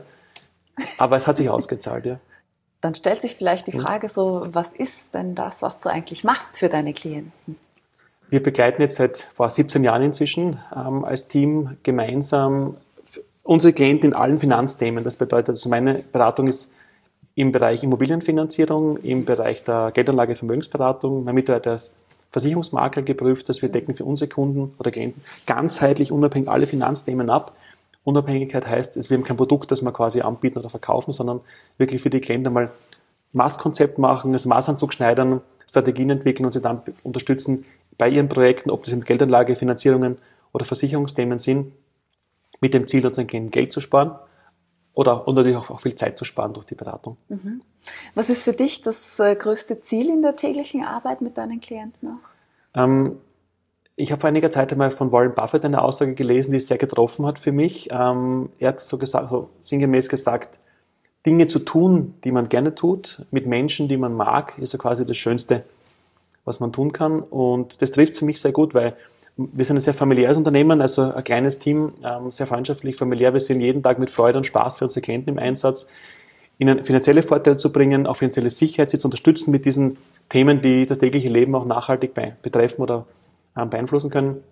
Aber es hat sich ausgezahlt, ja. Dann stellt sich vielleicht die Frage so, was ist denn das, was du eigentlich machst für deine Klienten? Wir begleiten jetzt seit vor siebzehn Jahren inzwischen ähm, als Team gemeinsam unsere Klienten in allen Finanzthemen. Das bedeutet, also meine Beratung ist im Bereich Immobilienfinanzierung, im Bereich der Geldanlage Vermögensberatung. Mein Mitarbeiter ist Versicherungsmakler geprüft, dass wir decken für unsere Kunden oder Klienten ganzheitlich unabhängig alle Finanzthemen ab. Unabhängigkeit heißt, wir haben kein Produkt, das wir quasi anbieten oder verkaufen, sondern wirklich für die Klienten mal Maßkonzept machen, das Maßanzug schneidern, Strategien entwickeln und sie dann unterstützen bei ihren Projekten, ob das in Geldanlage, Finanzierungen oder Versicherungsthemen sind, mit dem Ziel, unseren Klienten Geld zu sparen oder und natürlich auch, auch viel Zeit zu sparen durch die Beratung. Mhm. Was ist für dich das äh, größte Ziel in der täglichen Arbeit mit deinen Klienten auch? Ähm, ich habe vor einiger Zeit einmal von Warren Buffett eine Aussage gelesen, die es sehr getroffen hat für mich. Ähm, er hat so, gesagt, so sinngemäß gesagt, Dinge zu tun, die man gerne tut, mit Menschen, die man mag, ist so quasi das Schönste, was man tun kann. Und das trifft für mich sehr gut, weil wir sind ein sehr familiäres Unternehmen, also ein kleines Team, sehr freundschaftlich, familiär. Wir sind jeden Tag mit Freude und Spaß für unsere Klienten im Einsatz, ihnen finanzielle Vorteile zu bringen, auch finanzielle Sicherheit, sie zu unterstützen mit diesen Themen, die das tägliche Leben auch nachhaltig betreffen oder beeinflussen können.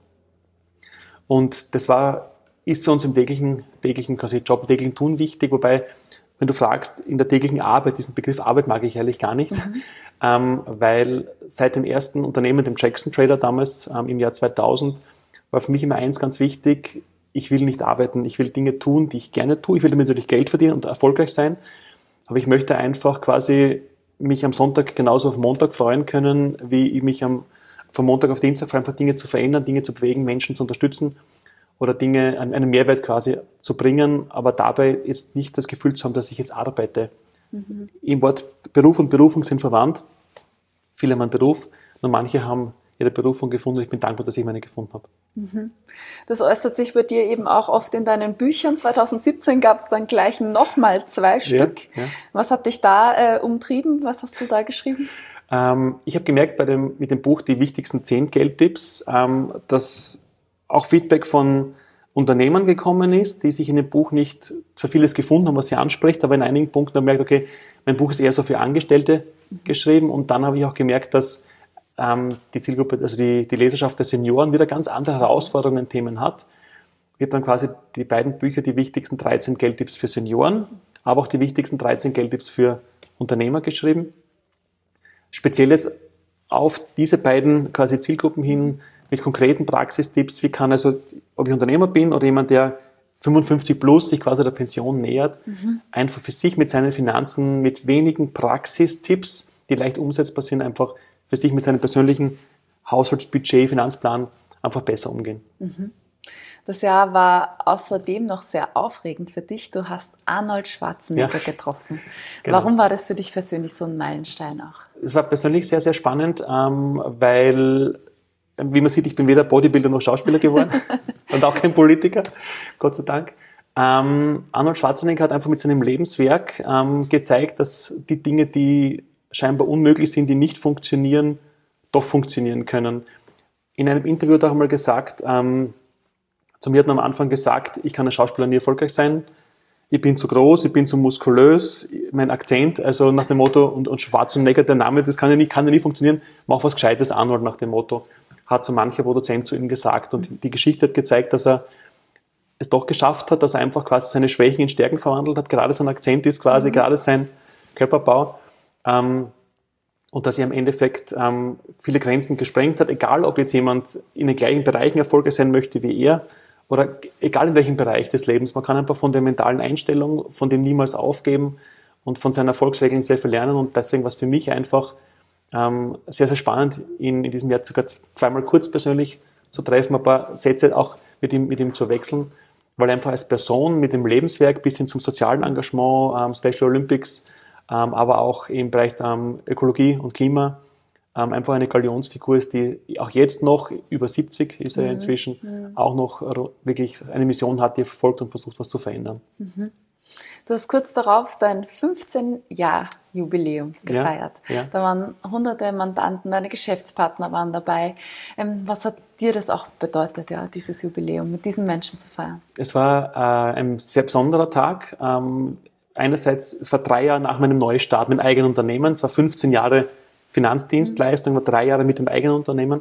Und das war, ist für uns im täglichen, täglichen quasi Job, im täglichen Tun wichtig, wobei, wenn du fragst, in der täglichen Arbeit, diesen Begriff Arbeit mag ich ehrlich gar nicht, mhm. ähm, weil seit dem ersten Unternehmen, dem Jackson Trader damals ähm, im Jahr zweitausend, war für mich immer eins ganz wichtig, ich will nicht arbeiten, ich will Dinge tun, die ich gerne tue, ich will damit natürlich Geld verdienen und erfolgreich sein, aber ich möchte einfach quasi mich am Sonntag genauso auf Montag freuen können, wie ich mich am, vom Montag auf Dienstag freue, einfach Dinge zu verändern, Dinge zu bewegen, Menschen zu unterstützen oder Dinge, einen Mehrwert quasi zu bringen, aber dabei jetzt nicht das Gefühl zu haben, dass ich jetzt arbeite. Mhm. Im Wort Beruf und Berufung sind verwandt. Viele haben einen Beruf, nur manche haben ihre Berufung gefunden. Ich bin dankbar, dass ich meine gefunden habe. Mhm. Das äußert sich bei dir eben auch oft in deinen Büchern. zweitausendsiebzehn gab es dann gleich nochmal zwei Stück. Ja, ja. Was hat dich da äh, umtrieben? Was hast du da geschrieben? Ähm, ich habe gemerkt bei dem, mit dem Buch die wichtigsten zehn Geldtipps, ähm, dass auch Feedback von Unternehmen gekommen ist, die sich in dem Buch nicht für vieles gefunden haben, was sie anspricht, aber in einigen Punkten haben gemerkt, okay, mein Buch ist eher so für Angestellte geschrieben und dann habe ich auch gemerkt, dass ähm, die Zielgruppe, also die, die Leserschaft der Senioren wieder ganz andere Herausforderungen, Themen hat. Ich habe dann quasi die beiden Bücher, die wichtigsten dreizehn Geldtipps für Senioren, aber auch die wichtigsten dreizehn Geldtipps für Unternehmer geschrieben. Speziell jetzt auf diese beiden quasi Zielgruppen hin mit konkreten Praxistipps, wie kann also, ob ich Unternehmer bin oder jemand, der fünfundfünfzig plus sich quasi der Pension nähert, mhm. einfach für sich mit seinen Finanzen, mit wenigen Praxistipps, die leicht umsetzbar sind, einfach für sich mit seinem persönlichen Haushaltsbudget, Finanzplan einfach besser umgehen. Mhm. Das Jahr war außerdem noch sehr aufregend für dich. Du hast Arnold Schwarzenegger ja. getroffen. Genau. Warum war das für dich persönlich so ein Meilenstein auch? Es war persönlich sehr, sehr spannend, ähm, weil, wie man sieht, ich bin weder Bodybuilder noch Schauspieler geworden und auch kein Politiker, Gott sei Dank. Ähm, Arnold Schwarzenegger hat einfach mit seinem Lebenswerk ähm, gezeigt, dass die Dinge, die scheinbar unmöglich sind, die nicht funktionieren, doch funktionieren können. In einem Interview hat er auch mal gesagt, ähm, zu mir hat man am Anfang gesagt, ich kann als Schauspieler nie erfolgreich sein, ich bin zu groß, ich bin zu muskulös, mein Akzent, also nach dem Motto, und, und Schwarzenegger, der Name, das kann ja, nicht, kann ja nie funktionieren, mach was Gescheites, Arnold, nach dem Motto, hat so mancher Produzent zu ihm gesagt. Und die Geschichte hat gezeigt, dass er es doch geschafft hat, dass er einfach quasi seine Schwächen in Stärken verwandelt hat, gerade sein Akzent ist quasi, mhm. gerade sein Körperbau, ähm, und dass er im Endeffekt ähm, viele Grenzen gesprengt hat, egal ob jetzt jemand in den gleichen Bereichen erfolgreich sein möchte wie er, oder egal in welchem Bereich des Lebens, man kann einfach von der mentalen Einstellung, von dem niemals aufgeben und von seinen Erfolgsregeln sehr viel lernen. Und deswegen war es für mich einfach ähm, sehr, sehr spannend, ihn in diesem Jahr sogar zweimal kurz persönlich zu treffen, ein paar Sätze auch mit ihm, mit ihm zu wechseln, weil er einfach als Person mit dem Lebenswerk bis hin zum sozialen Engagement, ähm, Special Olympics, ähm, aber auch im Bereich ähm, Ökologie und Klima, Ähm, einfach eine Galionsfigur ist, die auch jetzt noch, über siebzig ist er mhm. inzwischen, mhm. auch noch wirklich eine Mission hat, die er verfolgt und versucht, was zu verändern. Mhm. Du hast kurz darauf dein fünfzehn-Jahr-Jubiläum gefeiert. Ja, ja. Da waren hunderte Mandanten, deine Geschäftspartner waren dabei. Ähm, was hat dir das auch bedeutet, ja, dieses Jubiläum, mit diesen Menschen zu feiern? Es war äh, ein sehr besonderer Tag. Ähm, einerseits, es war drei Jahre nach meinem Neustart mit eigenem Unternehmen, es war fünfzehn Jahre Finanzdienstleistung, war drei Jahre mit dem eigenen Unternehmen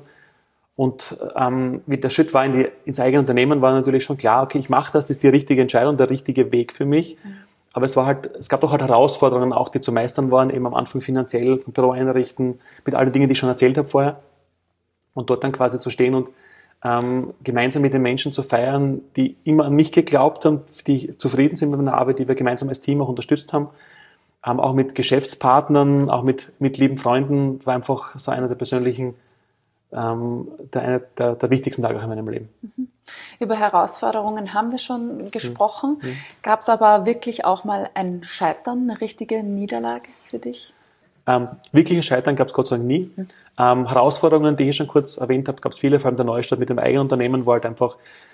und ähm, mit der Schritt war in die, ins eigene Unternehmen war natürlich schon klar, okay, ich mache das, das ist die richtige Entscheidung, der richtige Weg für mich, mhm. aber es war halt, es gab doch halt Herausforderungen auch, die zu meistern waren, eben am Anfang finanziell, Büro einrichten, mit all den Dingen, die ich schon erzählt habe vorher und dort dann quasi zu stehen und ähm, gemeinsam mit den Menschen zu feiern, die immer an mich geglaubt haben, die zufrieden sind mit meiner Arbeit, die wir gemeinsam als Team auch unterstützt haben. Ähm, auch mit Geschäftspartnern, auch mit, mit lieben Freunden. Das war einfach so einer der persönlichen, ähm, der, einer der, der wichtigsten Tage in meinem Leben. Mhm. Über Herausforderungen haben wir schon gesprochen. Mhm. Gab es aber wirklich auch mal ein Scheitern, eine richtige Niederlage für dich? Ähm, wirkliches Scheitern gab es Gott sei Dank nie. Mhm. Ähm, Herausforderungen, die ich schon kurz erwähnt habe, gab es viele, vor allem der Neustart mit dem eigenen Unternehmen, wo halt einfach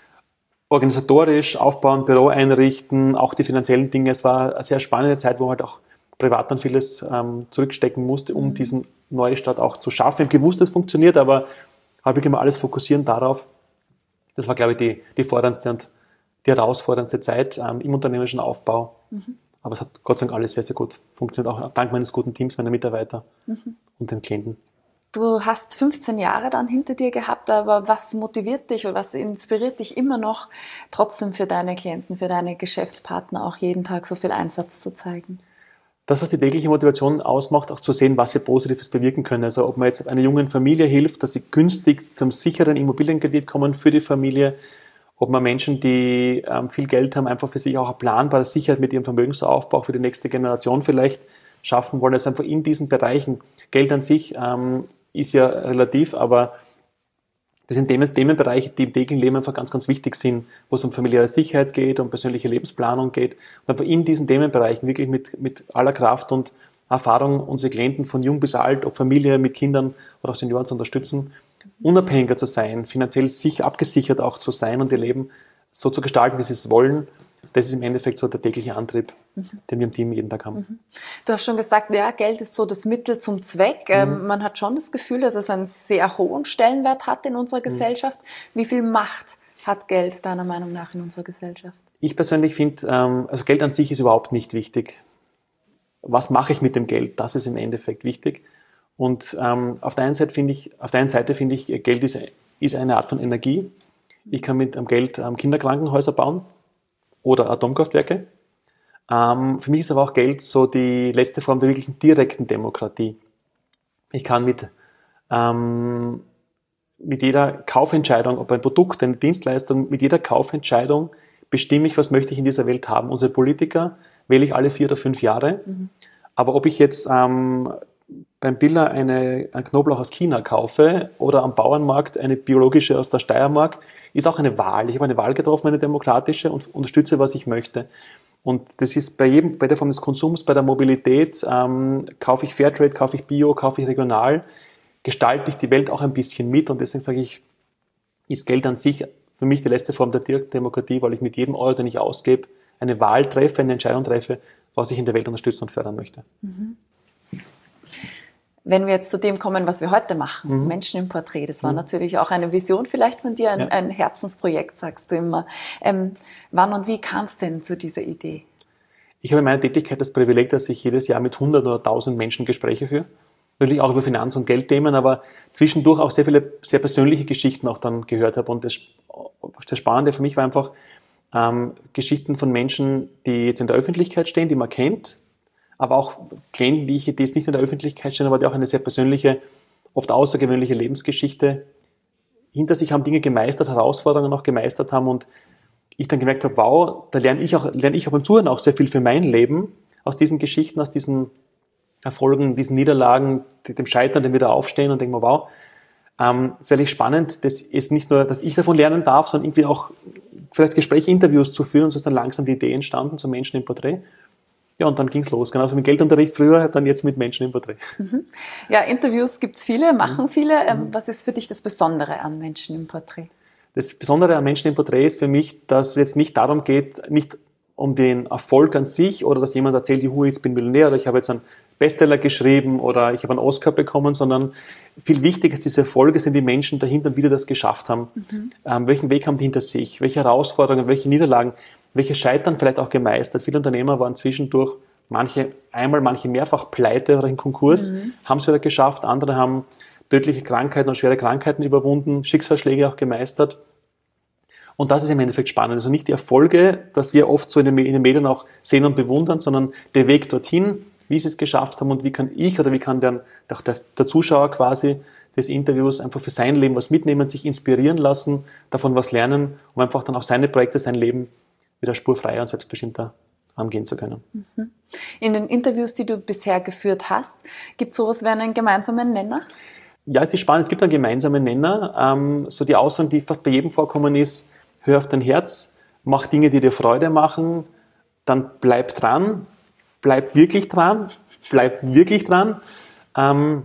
organisatorisch aufbauen, Büro einrichten, auch die finanziellen Dinge. Es war eine sehr spannende Zeit, wo halt auch privat dann vieles ähm, zurückstecken musste, um mhm. diesen Neustart auch zu schaffen. Ich habe gewusst, es funktioniert, aber habe ich immer alles fokussieren darauf. Das war, glaube ich, die, die forderndste und die herausforderndste Zeit ähm, im unternehmerischen Aufbau. Mhm. Aber es hat Gott sei Dank alles sehr, sehr gut funktioniert, auch dank meines guten Teams, meiner Mitarbeiter mhm. und den Klienten. Du hast fünfzehn Jahre dann hinter dir gehabt, aber was motiviert dich oder was inspiriert dich immer noch, trotzdem für deine Klienten, für deine Geschäftspartner auch jeden Tag so viel Einsatz zu zeigen? Das, was die tägliche Motivation ausmacht, auch zu sehen, was wir Positives bewirken können. Also ob man jetzt einer jungen Familie hilft, dass sie günstig zum sicheren Immobilienkredit kommen für die Familie, ob man Menschen, die ähm, viel Geld haben, einfach für sich auch eine planbare Sicherheit mit ihrem Vermögensaufbau für die nächste Generation vielleicht schaffen wollen. Also einfach in diesen Bereichen. Geld an sich ähm, ist ja relativ, aber das sind Themen, Themenbereiche, die im täglichen Leben einfach ganz, ganz wichtig sind, wo es um familiäre Sicherheit geht, um persönliche Lebensplanung geht. Und einfach in diesen Themenbereichen wirklich mit, mit aller Kraft und Erfahrung unsere Klienten von jung bis alt, ob Familie mit Kindern oder auch Senioren zu unterstützen, unabhängiger zu sein, finanziell sich abgesichert auch zu sein und ihr Leben so zu gestalten, wie sie es wollen. Das ist im Endeffekt so der tägliche Antrieb, mhm. den wir im Team jeden Tag haben. Mhm. Du hast schon gesagt, ja, Geld ist so das Mittel zum Zweck. Mhm. Ähm, man hat schon das Gefühl, dass es einen sehr hohen Stellenwert hat in unserer Gesellschaft. Mhm. Wie viel Macht hat Geld deiner Meinung nach in unserer Gesellschaft? Ich persönlich finde, ähm, also Geld an sich ist überhaupt nicht wichtig. Was mache ich mit dem Geld? Das ist im Endeffekt wichtig. Und ähm, auf der einen Seite finde ich, auf der einen Seite finde ich, Geld ist, ist eine Art von Energie. Ich kann mit dem Geld ähm, Kinderkrankenhäuser bauen oder Atomkraftwerke. Ähm, für mich ist aber auch Geld so die letzte Form der wirklichen direkten Demokratie. Ich kann mit, ähm, mit jeder Kaufentscheidung, ob ein Produkt, eine Dienstleistung, mit jeder Kaufentscheidung bestimme ich, was möchte ich in dieser Welt haben. Unsere Politiker wähle ich alle vier oder fünf Jahre. Mhm. Aber ob ich jetzt ähm, beim Biller eine, ein Knoblauch aus China kaufe oder am Bauernmarkt eine biologische aus der Steiermark, ist auch eine Wahl. Ich habe eine Wahl getroffen, eine demokratische, und unterstütze, was ich möchte. Und das ist bei jedem, bei der Form des Konsums, bei der Mobilität, ähm, kaufe ich Fairtrade, kaufe ich Bio, kaufe ich regional, gestalte ich die Welt auch ein bisschen mit. Und deswegen sage ich, ist Geld an sich für mich die letzte Form der Demokratie, weil ich mit jedem Euro, den ich ausgebe, eine Wahl treffe, eine Entscheidung treffe, was ich in der Welt unterstützen und fördern möchte. Mhm. Wenn wir jetzt zu dem kommen, was wir heute machen, mhm. Menschen im Porträt, das war mhm. natürlich auch eine Vision vielleicht von dir, ein, ja. ein Herzensprojekt, sagst du immer. Ähm, wann und wie kam es denn zu dieser Idee? Ich habe in meiner Tätigkeit das Privileg, dass ich jedes Jahr mit hundert oder tausend Menschen Gespräche führe. Natürlich auch über Finanz- und Geldthemen, aber zwischendurch auch sehr viele sehr persönliche Geschichten auch dann gehört habe. Und das, das Spannende für mich war einfach ähm, Geschichten von Menschen, die jetzt in der Öffentlichkeit stehen, die man kennt, aber auch Klienten, die, ich, die jetzt nicht in der Öffentlichkeit stehen, aber die auch eine sehr persönliche, oft außergewöhnliche Lebensgeschichte hinter sich haben, Dinge gemeistert, Herausforderungen auch gemeistert haben, und ich dann gemerkt habe, wow, da lerne ich auch, lerne ich auch beim Zuhören auch sehr viel für mein Leben aus diesen Geschichten, aus diesen Erfolgen, diesen Niederlagen, dem Scheitern, dem Wiederaufstehen, und denke mir, wow, ähm, es ist wirklich spannend, das ist nicht nur, dass ich davon lernen darf, sondern irgendwie auch vielleicht Gespräche, Interviews zu führen, und so ist dann langsam die Idee entstanden zum Menschen im Porträt. Ja, und dann ging es los. Genauso mit Geldunterricht früher, dann jetzt mit Menschen im Porträt. Mhm. Ja, Interviews gibt es viele, machen viele. Ähm, was ist für dich das Besondere an Menschen im Porträt? Das Besondere an Menschen im Porträt ist für mich, dass es jetzt nicht darum geht, nicht um den Erfolg an sich oder dass jemand erzählt, juhu, jetzt bin ich Millionär oder ich habe jetzt einen Bestseller geschrieben oder ich habe einen Oscar bekommen, sondern viel wichtiger ist, diese Erfolge sind die Menschen dahinter, die das geschafft haben. Mhm. Ähm, welchen Weg haben die hinter sich? Welche Herausforderungen, welche Niederlagen? Welche Scheitern vielleicht auch gemeistert. Viele Unternehmer waren zwischendurch, manche einmal, manche mehrfach pleite oder in Konkurs, mhm. haben es wieder geschafft. Andere haben tödliche Krankheiten und schwere Krankheiten überwunden, Schicksalsschläge auch gemeistert. Und das ist im Endeffekt spannend. Also nicht die Erfolge, dass wir oft so in den, in den Medien auch sehen und bewundern, sondern der Weg dorthin, wie sie es geschafft haben und wie kann ich oder wie kann der, der, der Zuschauer quasi des Interviews einfach für sein Leben was mitnehmen, sich inspirieren lassen, davon was lernen, um einfach dann auch seine Projekte, sein Leben wieder spurfreier und selbstbestimmter angehen zu können. In den Interviews, die du bisher geführt hast, gibt es sowas wie einen gemeinsamen Nenner? Ja, es ist spannend, es gibt einen gemeinsamen Nenner. Ähm, so die Aussage, die fast bei jedem vorkommen ist, hör auf dein Herz, mach Dinge, die dir Freude machen, dann bleib dran, bleib wirklich dran, bleib wirklich dran ähm,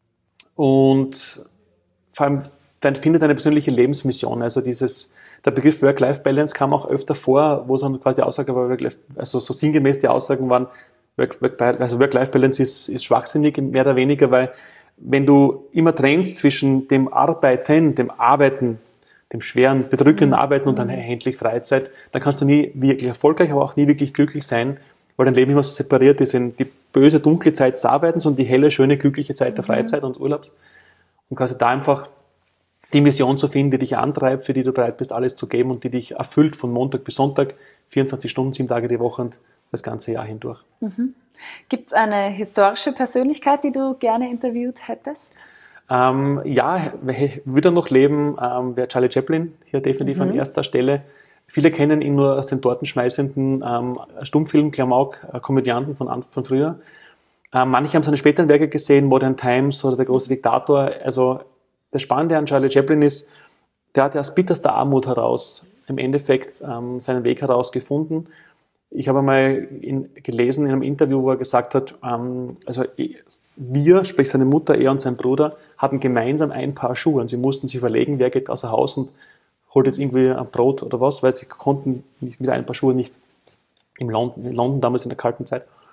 und vor allem dann finde deine persönliche Lebensmission, also dieses der Begriff Work-Life-Balance kam auch öfter vor, wo so quasi die Aussage war, also so sinngemäß die Aussagen waren, Work, Work, also Work-Life-Balance ist, ist schwachsinnig, mehr oder weniger, weil wenn du immer trennst zwischen dem Arbeiten, dem Arbeiten, dem schweren, bedrückenden Arbeiten und dann endlich Freizeit, dann kannst du nie wirklich erfolgreich, aber auch nie wirklich glücklich sein, weil dein Leben immer so separiert ist in die böse, dunkle Zeit des Arbeitens und die helle, schöne, glückliche Zeit der Freizeit und Urlaubs. Und quasi da einfach die Mission zu finden, die dich antreibt, für die du bereit bist, alles zu geben und die dich erfüllt von Montag bis Sonntag, vierundzwanzig Stunden, sieben Tage die Woche und das ganze Jahr hindurch. Mhm. Gibt es eine historische Persönlichkeit, die du gerne interviewt hättest? Ähm, ja, würde er noch leben, ähm, wäre Charlie Chaplin hier definitiv mhm. an erster Stelle. Viele kennen ihn nur aus den tortenschmeißenden ähm, Stummfilm, Klamauk, äh, Komödianten von, von früher. Ähm, manche haben seine späteren Werke gesehen, Modern Times oder Der große Diktator. Also das Spannende an Charlie Chaplin ist, der hat ja aus bitterster Armut heraus im Endeffekt ähm, seinen Weg herausgefunden. Ich habe einmal in, gelesen in einem Interview, wo er gesagt hat, ähm, also wir, sprich seine Mutter, er und sein Bruder, hatten gemeinsam ein Paar Schuhe und sie mussten sich überlegen, wer geht außer Haus und holt jetzt irgendwie ein Brot oder was, weil sie konnten nicht mit ein Paar Schuhe nicht in London, in London damals in der kalten Zeit.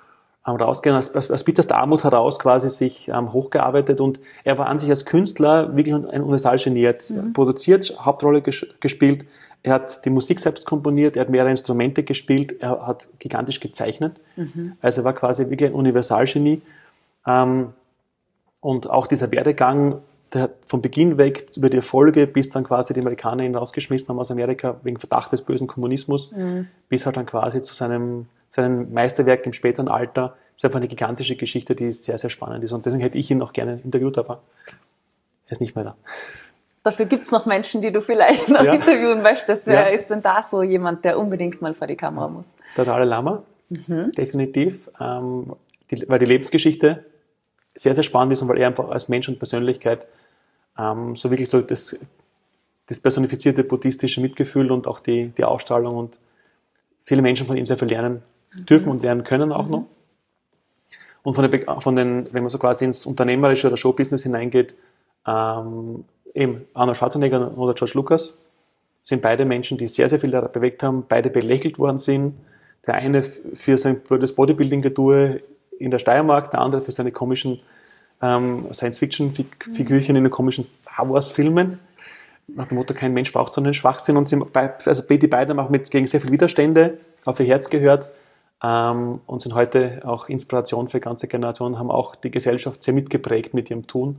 ähm, rausgehen, aus, aus, aus bitterster Armut heraus quasi sich ähm, hochgearbeitet, und er war an sich als Künstler wirklich ein Universalgenie. Er hat mhm. produziert, Hauptrolle ges gespielt, er hat die Musik selbst komponiert, er hat mehrere Instrumente gespielt, er hat gigantisch gezeichnet. Mhm. Also er war quasi wirklich ein Universalgenie. Ähm, und auch dieser Werdegang, der hat von Beginn weg über die Erfolge, bis dann quasi die Amerikaner ihn rausgeschmissen haben aus Amerika wegen Verdacht des bösen Kommunismus, mhm. bis halt dann quasi zu seinem, seinem Meisterwerk im späteren Alter. Das ist einfach eine gigantische Geschichte, die sehr, sehr spannend ist. Und deswegen hätte ich ihn auch gerne interviewt, aber er ist nicht mehr da. Dafür gibt es noch Menschen, die du vielleicht noch ja. interviewen möchtest. Wer ja. ist denn da so jemand, der unbedingt mal vor die Kamera muss? Der Dalai Lama, mhm. definitiv. Ähm, die, weil die Lebensgeschichte sehr, sehr spannend ist und weil er einfach als Mensch und Persönlichkeit ähm, so wirklich so das, das personifizierte buddhistische Mitgefühl und auch die, die Ausstrahlung, und viele Menschen von ihm sehr viel lernen dürfen mhm. und lernen können auch mhm. noch. Und von, der, von den, wenn man so quasi ins Unternehmerische oder Showbusiness hineingeht, ähm, eben Arnold Schwarzenegger oder George Lucas sind beide Menschen, die sehr, sehr viel bewegt haben, beide belächelt worden sind. Der eine für sein blödes Bodybuilding-Getue in der Steiermark, der andere für seine komischen ähm, Science-Fiction-Figürchen in den komischen Star Wars-Filmen. Nach dem Motto, kein Mensch braucht so einen Schwachsinn. Und sie, also die beiden haben auch mit, gegen sehr viele Widerstände auf ihr Herz gehört ähm, und sind heute auch Inspiration für ganze Generationen, haben auch die Gesellschaft sehr mitgeprägt mit ihrem Tun.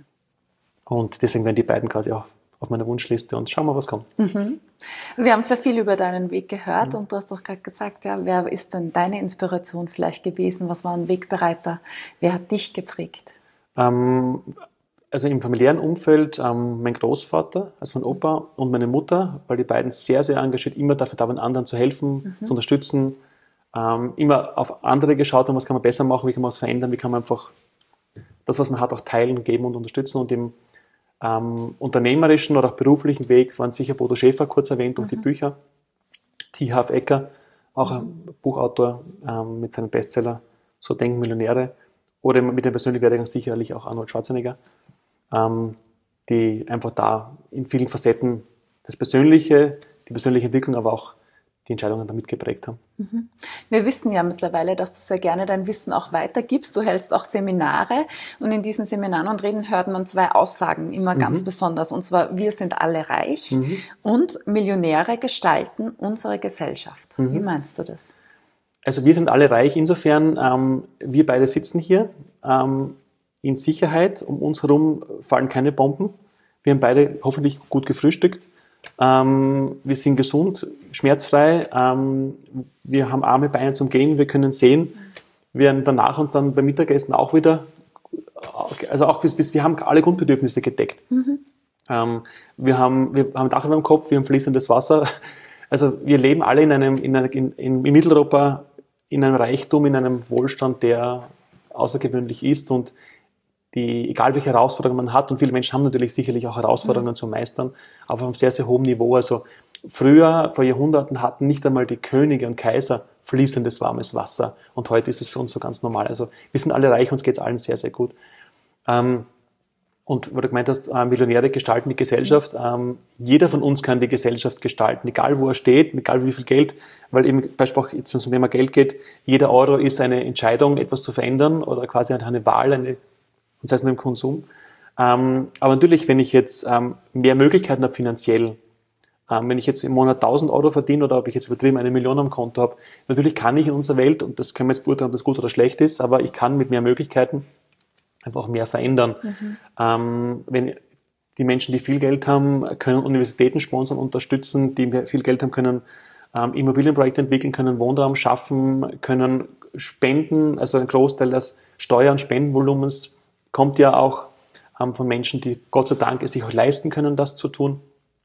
Und deswegen werden die beiden quasi auch auf meiner Wunschliste, und schauen wir, was kommt. Mhm. Wir haben sehr viel über deinen Weg gehört, mhm. und du hast doch gerade gesagt, ja, wer ist denn deine Inspiration vielleicht gewesen? Was war ein Wegbereiter? Wer hat dich geprägt? Ähm, also im familiären Umfeld ähm, mein Großvater, also mein Opa und meine Mutter, weil die beiden sehr, sehr engagiert immer dafür da waren, anderen zu helfen, mhm. zu unterstützen, ähm, immer auf andere geschaut haben, was kann man besser machen, wie kann man was verändern, wie kann man einfach das, was man hat, auch teilen, geben und unterstützen. Und im ähm, unternehmerischen oder auch beruflichen Weg waren sicher Bodo Schäfer, kurz erwähnt, durch mhm. die Bücher, T. Harv Eker, auch mhm. ein Buchautor ähm, mit seinem Bestseller So denken Millionäre, oder mit dem persönlichen Werdegang sicherlich auch Arnold Schwarzenegger, ähm, die einfach da in vielen Facetten das Persönliche, die persönliche Entwicklung, aber auch die Entscheidungen damit geprägt haben. Mhm. Wir wissen ja mittlerweile, dass du sehr gerne dein Wissen auch weitergibst. Du hältst auch Seminare, und in diesen Seminaren und Reden hört man zwei Aussagen immer mhm. ganz besonders. Und zwar, wir sind alle reich mhm. und Millionäre gestalten unsere Gesellschaft. Mhm. Wie meinst du das? Also wir sind alle reich insofern, ähm, wir beide sitzen hier ähm, in Sicherheit, um uns herum fallen keine Bomben. Wir haben beide hoffentlich gut gefrühstückt. Ähm, wir sind gesund, schmerzfrei, ähm, wir haben Arme, Beine zum Gehen, wir können sehen, wir werden danach uns dann beim Mittagessen auch wieder, also auch bis, bis wir haben alle Grundbedürfnisse gedeckt. Mhm. Ähm, wir haben, wir haben ein Dach über dem Kopf, wir haben fließendes Wasser, also wir leben alle in einem, in, einer, in, in, in Mitteleuropa in einem Reichtum, in einem Wohlstand, der außergewöhnlich ist, und die, egal welche Herausforderungen man hat, und viele Menschen haben natürlich sicherlich auch Herausforderungen mhm. zu meistern, aber auf einem sehr, sehr hohen Niveau. Also früher, vor Jahrhunderten, hatten nicht einmal die Könige und Kaiser fließendes, warmes Wasser, und heute ist es für uns so ganz normal. Also wir sind alle reich, uns geht es allen sehr, sehr gut. Ähm, und weil du gemeint hast, äh, Millionäre gestalten die Gesellschaft, mhm. ähm, jeder von uns kann die Gesellschaft gestalten, egal wo er steht, egal wie viel Geld, weil eben Beispiel auch jetzt, wenn es um Thema Geld geht, jeder Euro ist eine Entscheidung, etwas zu verändern, oder quasi eine Wahl, eine und das heißt nur im Konsum. Ähm, aber natürlich, wenn ich jetzt ähm, mehr Möglichkeiten habe finanziell, ähm, wenn ich jetzt im Monat tausend Euro verdiene, oder ob ich jetzt übertrieben eine Million am Konto habe, natürlich kann ich in unserer Welt, und das können wir jetzt beurteilen, ob das gut oder schlecht ist, aber ich kann mit mehr Möglichkeiten einfach auch mehr verändern. Mhm. Ähm, wenn die Menschen, die viel Geld haben, können Universitäten sponsern, unterstützen, die viel Geld haben, können ähm, Immobilienprojekte entwickeln, können Wohnraum schaffen, können spenden, also ein Großteil des Steuer- und Spendenvolumens kommt ja auch ähm, von Menschen, die Gott sei Dank es sich auch leisten können, das zu tun.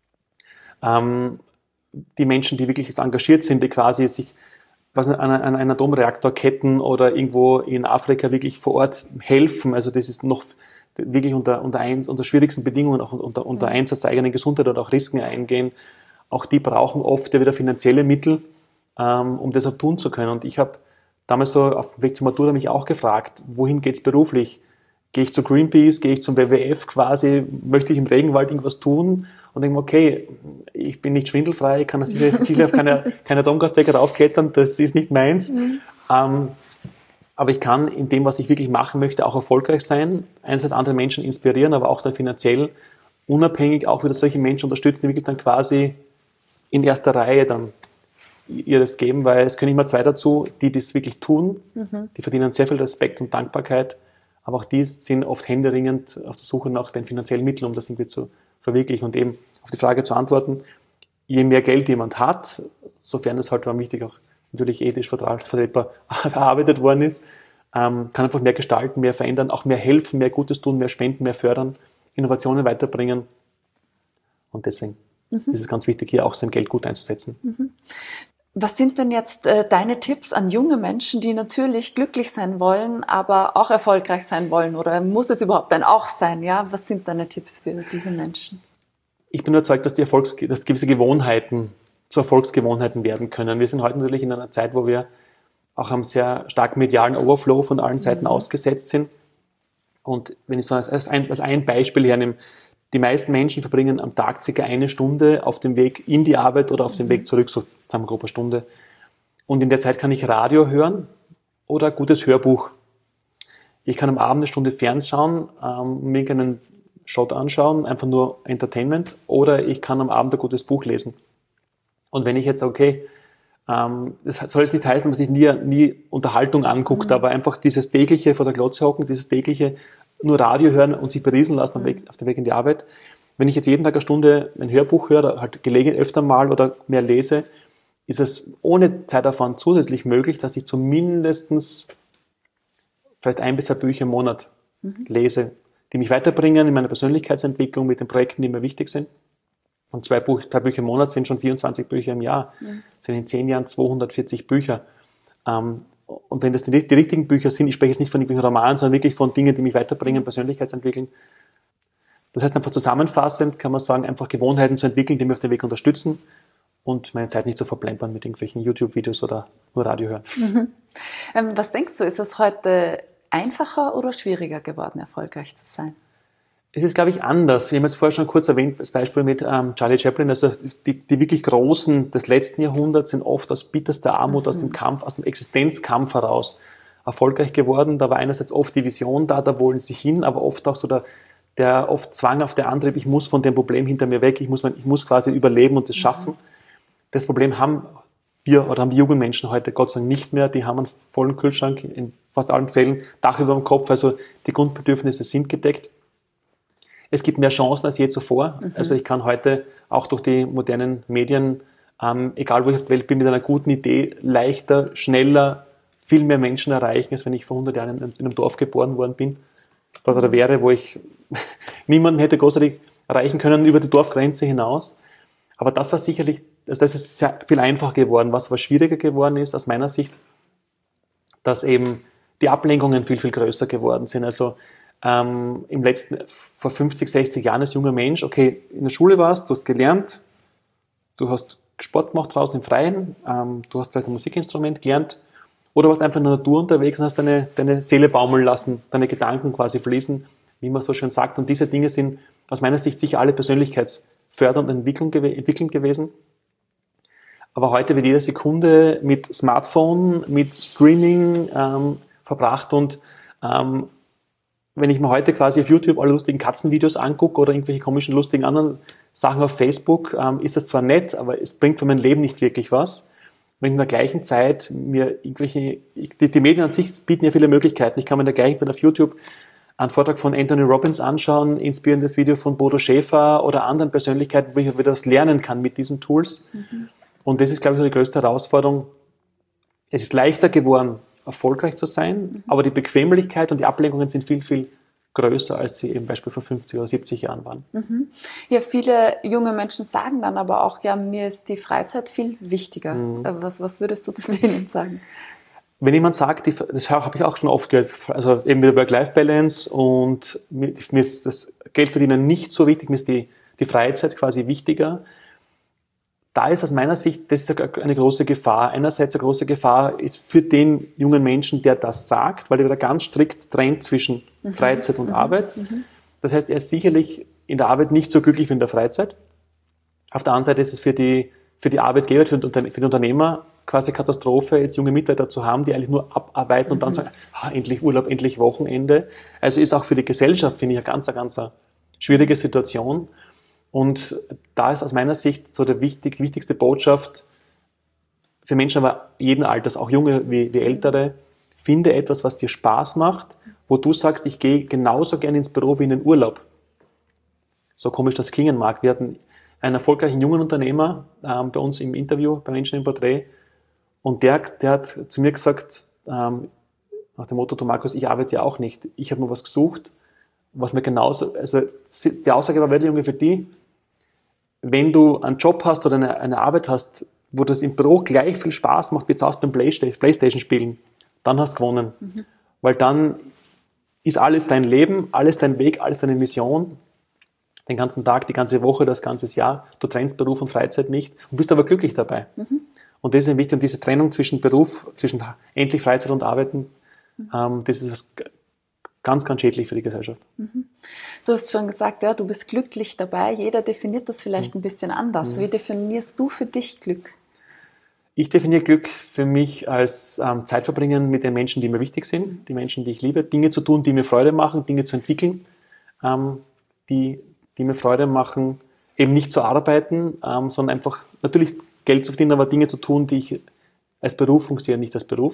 Ähm, die Menschen, die wirklich jetzt engagiert sind, die quasi sich was an, an einen Atomreaktorketten oder irgendwo in Afrika wirklich vor Ort helfen. Also das ist noch wirklich unter, unter, ein, unter schwierigsten Bedingungen, auch unter, unter Einsatz der eigenen Gesundheit oder auch Risiken eingehen. Auch die brauchen oft ja wieder finanzielle Mittel, ähm, um das auch tun zu können. Und ich habe damals so auf dem Weg zur Matura mich auch gefragt, wohin geht es beruflich? Gehe ich zu Greenpeace, gehe ich zum W W F quasi, möchte ich im Regenwald irgendwas tun? Und denke mir, okay, ich bin nicht schwindelfrei, ich kann sicher, sicher auf keine, keine Atomkraftwerke raufklettern, das ist nicht meins. Mhm. Ähm, aber ich kann in dem, was ich wirklich machen möchte, auch erfolgreich sein, einerseits andere Menschen inspirieren, aber auch dann finanziell unabhängig auch wieder solche Menschen unterstützen, die wirklich dann quasi in erster Reihe dann ihr das geben, weil es können immer zwei dazu, die das wirklich tun, mhm. die verdienen sehr viel Respekt und Dankbarkeit, aber auch die sind oft händeringend auf der Suche nach den finanziellen Mitteln, um das irgendwie zu verwirklichen. Und eben auf die Frage zu antworten, je mehr Geld jemand hat, sofern es halt wichtig auch natürlich ethisch vertretbar erarbeitet worden ist, ähm, kann einfach mehr gestalten, mehr verändern, auch mehr helfen, mehr Gutes tun, mehr spenden, mehr fördern, Innovationen weiterbringen. Und deswegen mhm. ist es ganz wichtig, hier auch sein Geld gut einzusetzen. Mhm. Was sind denn jetzt äh, deine Tipps an junge Menschen, die natürlich glücklich sein wollen, aber auch erfolgreich sein wollen? Oder muss es überhaupt ein Auch sein? Ja? Was sind deine Tipps für diese Menschen? Ich bin überzeugt, dass, die Erfolgs- dass gewisse Gewohnheiten zu Erfolgsgewohnheiten werden können. Wir sind heute natürlich in einer Zeit, wo wir auch einem sehr starken medialen Overflow von allen Seiten mhm. ausgesetzt sind. Und wenn ich so als ein, als ein Beispiel hernehme, die meisten Menschen verbringen am Tag circa eine Stunde auf dem Weg in die Arbeit oder auf dem Weg zurück, so sagen wir grob eine Stunde. Und in der Zeit kann ich Radio hören oder ein gutes Hörbuch. Ich kann am Abend eine Stunde fernschauen, ähm, mir einen Shot anschauen, einfach nur Entertainment, oder ich kann am Abend ein gutes Buch lesen. Und wenn ich jetzt, okay, ähm, das soll jetzt nicht heißen, dass ich nie, nie Unterhaltung anguckt, mhm. aber einfach dieses tägliche vor der Glotze hocken, dieses tägliche nur Radio hören und sich beriesen lassen mhm. auf, Weg, auf dem Weg in die Arbeit. Wenn ich jetzt jeden Tag eine Stunde ein Hörbuch höre, halt gelegen öfter mal oder mehr lese, ist es ohne Zeitaufwand zusätzlich möglich, dass ich zumindest vielleicht ein bis zwei Bücher im Monat mhm. lese, die mich weiterbringen in meiner Persönlichkeitsentwicklung mit den Projekten, die mir wichtig sind. Und zwei, Buch, zwei Bücher im Monat sind schon vierundzwanzig Bücher im Jahr. Mhm. Das sind in zehn Jahren zweihundertvierzig Bücher. Ähm, und wenn das die, die richtigen Bücher sind, ich spreche jetzt nicht von irgendwelchen Romanen, sondern wirklich von Dingen, die mich weiterbringen, Persönlichkeitsentwickeln. Das heißt, einfach zusammenfassend kann man sagen, einfach Gewohnheiten zu entwickeln, die mich auf dem Weg unterstützen und meine Zeit nicht zu verplempern mit irgendwelchen YouTube-Videos oder nur Radio hören. Mhm. Ähm, was denkst du, ist es heute einfacher oder schwieriger geworden, erfolgreich zu sein? Es ist, glaube ich, anders. Wir haben jetzt vorher schon kurz erwähnt, das Beispiel mit ähm, Charlie Chaplin. Also die, die wirklich Großen des letzten Jahrhunderts sind oft aus bitterster Armut, mhm. aus dem Kampf, aus dem Existenzkampf heraus erfolgreich geworden. Da war einerseits oft die Vision da, da wollen sie hin, aber oft auch so der, der oft Zwang auf der Antrieb, ich muss von dem Problem hinter mir weg, ich muss, ich muss quasi überleben und das schaffen. Mhm. Das Problem haben wir oder haben die jungen Menschen heute Gott sei Dank nicht mehr. Die haben einen vollen Kühlschrank, in fast allen Fällen Dach über dem Kopf, also die Grundbedürfnisse sind gedeckt. Es gibt mehr Chancen als je zuvor. Mhm. Also ich kann heute auch durch die modernen Medien, ähm, egal wo ich auf der Welt bin, mit einer guten Idee leichter, schneller, viel mehr Menschen erreichen, als wenn ich vor hundert Jahren in, in einem Dorf geboren worden bin. Oder mhm. wäre, wo ich niemanden hätte großartig erreichen können über die Dorfgrenze hinaus. Aber das war sicherlich, also das ist sehr viel einfacher geworden. Was aber schwieriger geworden ist, aus meiner Sicht, dass eben die Ablenkungen viel, viel größer geworden sind. Also Ähm, im letzten, vor fünfzig, sechzig Jahren als junger Mensch, okay, in der Schule warst, du hast gelernt, du hast Sport gemacht draußen im Freien, ähm, du hast vielleicht ein Musikinstrument gelernt oder warst einfach in der Natur unterwegs und hast deine, deine Seele baumeln lassen, deine Gedanken quasi fließen, wie man so schön sagt. Und diese Dinge sind aus meiner Sicht sicher alle persönlichkeitsfördernd und entwickelnd, gew- entwickelnd gewesen. Aber heute wird jede Sekunde mit Smartphone, mit Streaming ähm, verbracht und ähm, wenn ich mir heute quasi auf YouTube alle lustigen Katzenvideos angucke oder irgendwelche komischen, lustigen anderen Sachen auf Facebook, ähm, ist das zwar nett, aber es bringt für mein Leben nicht wirklich was. Wenn ich in der gleichen Zeit mir irgendwelche, die, die Medien an sich bieten ja viele Möglichkeiten. Ich kann mir in der gleichen Zeit auf YouTube einen Vortrag von Anthony Robbins anschauen, inspirierendes Video von Bodo Schäfer oder anderen Persönlichkeiten, wo ich wieder was lernen kann mit diesen Tools. Mhm. Und das ist, glaube ich, so die größte Herausforderung. Es ist leichter geworden, erfolgreich zu sein, mhm. aber die Bequemlichkeit und die Ablenkungen sind viel, viel größer, als sie eben beispielsweise vor fünfzig oder siebzig Jahren waren. Mhm. Ja, viele junge Menschen sagen dann aber auch, ja, mir ist die Freizeit viel wichtiger. Mhm. Was, was würdest du zu denen sagen? Wenn jemand sagt, die, das habe ich auch schon oft gehört, also eben mit der Work-Life-Balance und mir, mir ist das Geldverdienen nicht so wichtig, mir ist die, die Freizeit quasi wichtiger. Da ist aus meiner Sicht, das ist eine große Gefahr. Einerseits eine große Gefahr ist für den jungen Menschen, der das sagt, weil er wieder ganz strikt trennt zwischen mhm. Freizeit und mhm. Arbeit. Mhm. Das heißt, er ist sicherlich in der Arbeit nicht so glücklich wie in der Freizeit. Auf der anderen Seite ist es für die, für die Arbeitgeber, für den Unternehmer quasi Katastrophe, jetzt junge Mitarbeiter zu haben, die eigentlich nur abarbeiten mhm. und dann sagen, ah, endlich Urlaub, endlich Wochenende. Also ist auch für die Gesellschaft, finde ich, eine ganz, ganz schwierige Situation. Und da ist aus meiner Sicht so der wichtig, die wichtigste Botschaft für Menschen, aber jeden Alters, auch junge wie, wie ältere, finde etwas, was dir Spaß macht, wo du sagst, ich gehe genauso gerne ins Büro wie in den Urlaub. So komisch das klingen mag. Wir hatten einen erfolgreichen jungen Unternehmer ähm, bei uns im Interview, bei Menschen im Porträt, und der, der hat zu mir gesagt, ähm, nach dem Motto, du Markus, ich arbeite ja auch nicht. Ich habe mir was gesucht, was mir genauso, also die Aussage war wirklich ungefähr die, wenn du einen Job hast oder eine, eine Arbeit hast, wo das im Büro gleich viel Spaß macht, wie jetzt aus beim Playstation spielen, dann hast du gewonnen. Mhm. Weil dann ist alles dein Leben, alles dein Weg, alles deine Mission, den ganzen Tag, die ganze Woche, das ganze Jahr. Du trennst Beruf und Freizeit nicht und bist aber glücklich dabei. Mhm. Und das ist wichtig. Und diese Trennung zwischen Beruf, zwischen endlich Freizeit und Arbeiten, mhm. ähm, das ist ganz, ganz schädlich für die Gesellschaft. Mhm. Du hast schon gesagt, ja, du bist glücklich dabei. Jeder definiert das vielleicht mhm. ein bisschen anders. Mhm. Wie definierst du für dich Glück? Ich definiere Glück für mich als ähm, Zeitverbringen mit den Menschen, die mir wichtig sind, die Menschen, die ich liebe, Dinge zu tun, die mir Freude machen, Dinge zu entwickeln, ähm, die, die mir Freude machen, eben nicht zu arbeiten, ähm, sondern einfach natürlich Geld zu verdienen, aber Dinge zu tun, die ich als Berufung sehe, nicht als Beruf.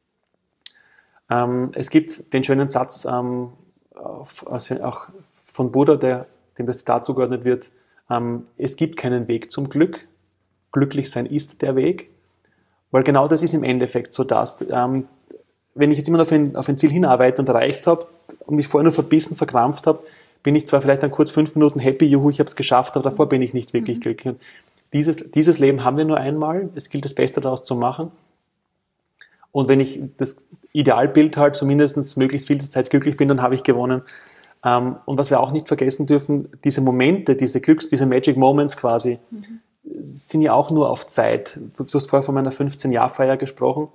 Ähm, es gibt den schönen Satz ähm, also auch von Buddha, der, dem das Zitat zugeordnet wird, ähm, es gibt keinen Weg zum Glück, glücklich sein ist der Weg. Weil genau das ist im Endeffekt so, dass, ähm, wenn ich jetzt immer auf ein, auf ein Ziel hinarbeite und erreicht habe und mich vorher nur verbissen, verkrampft habe, bin ich zwar vielleicht dann kurz fünf Minuten happy, juhu, ich habe es geschafft, aber davor bin ich nicht wirklich mhm. glücklich. Und dieses, dieses Leben haben wir nur einmal, es gilt das Beste daraus zu machen. Und wenn ich das Idealbild halt zumindest möglichst viel Zeit glücklich bin, dann habe ich gewonnen. Ähm, und was wir auch nicht vergessen dürfen, diese Momente, diese Glücks-, diese Magic Moments quasi, mhm. sind ja auch nur auf Zeit. Du hast vorher von meiner fünfzehn-Jahr-Feier gesprochen.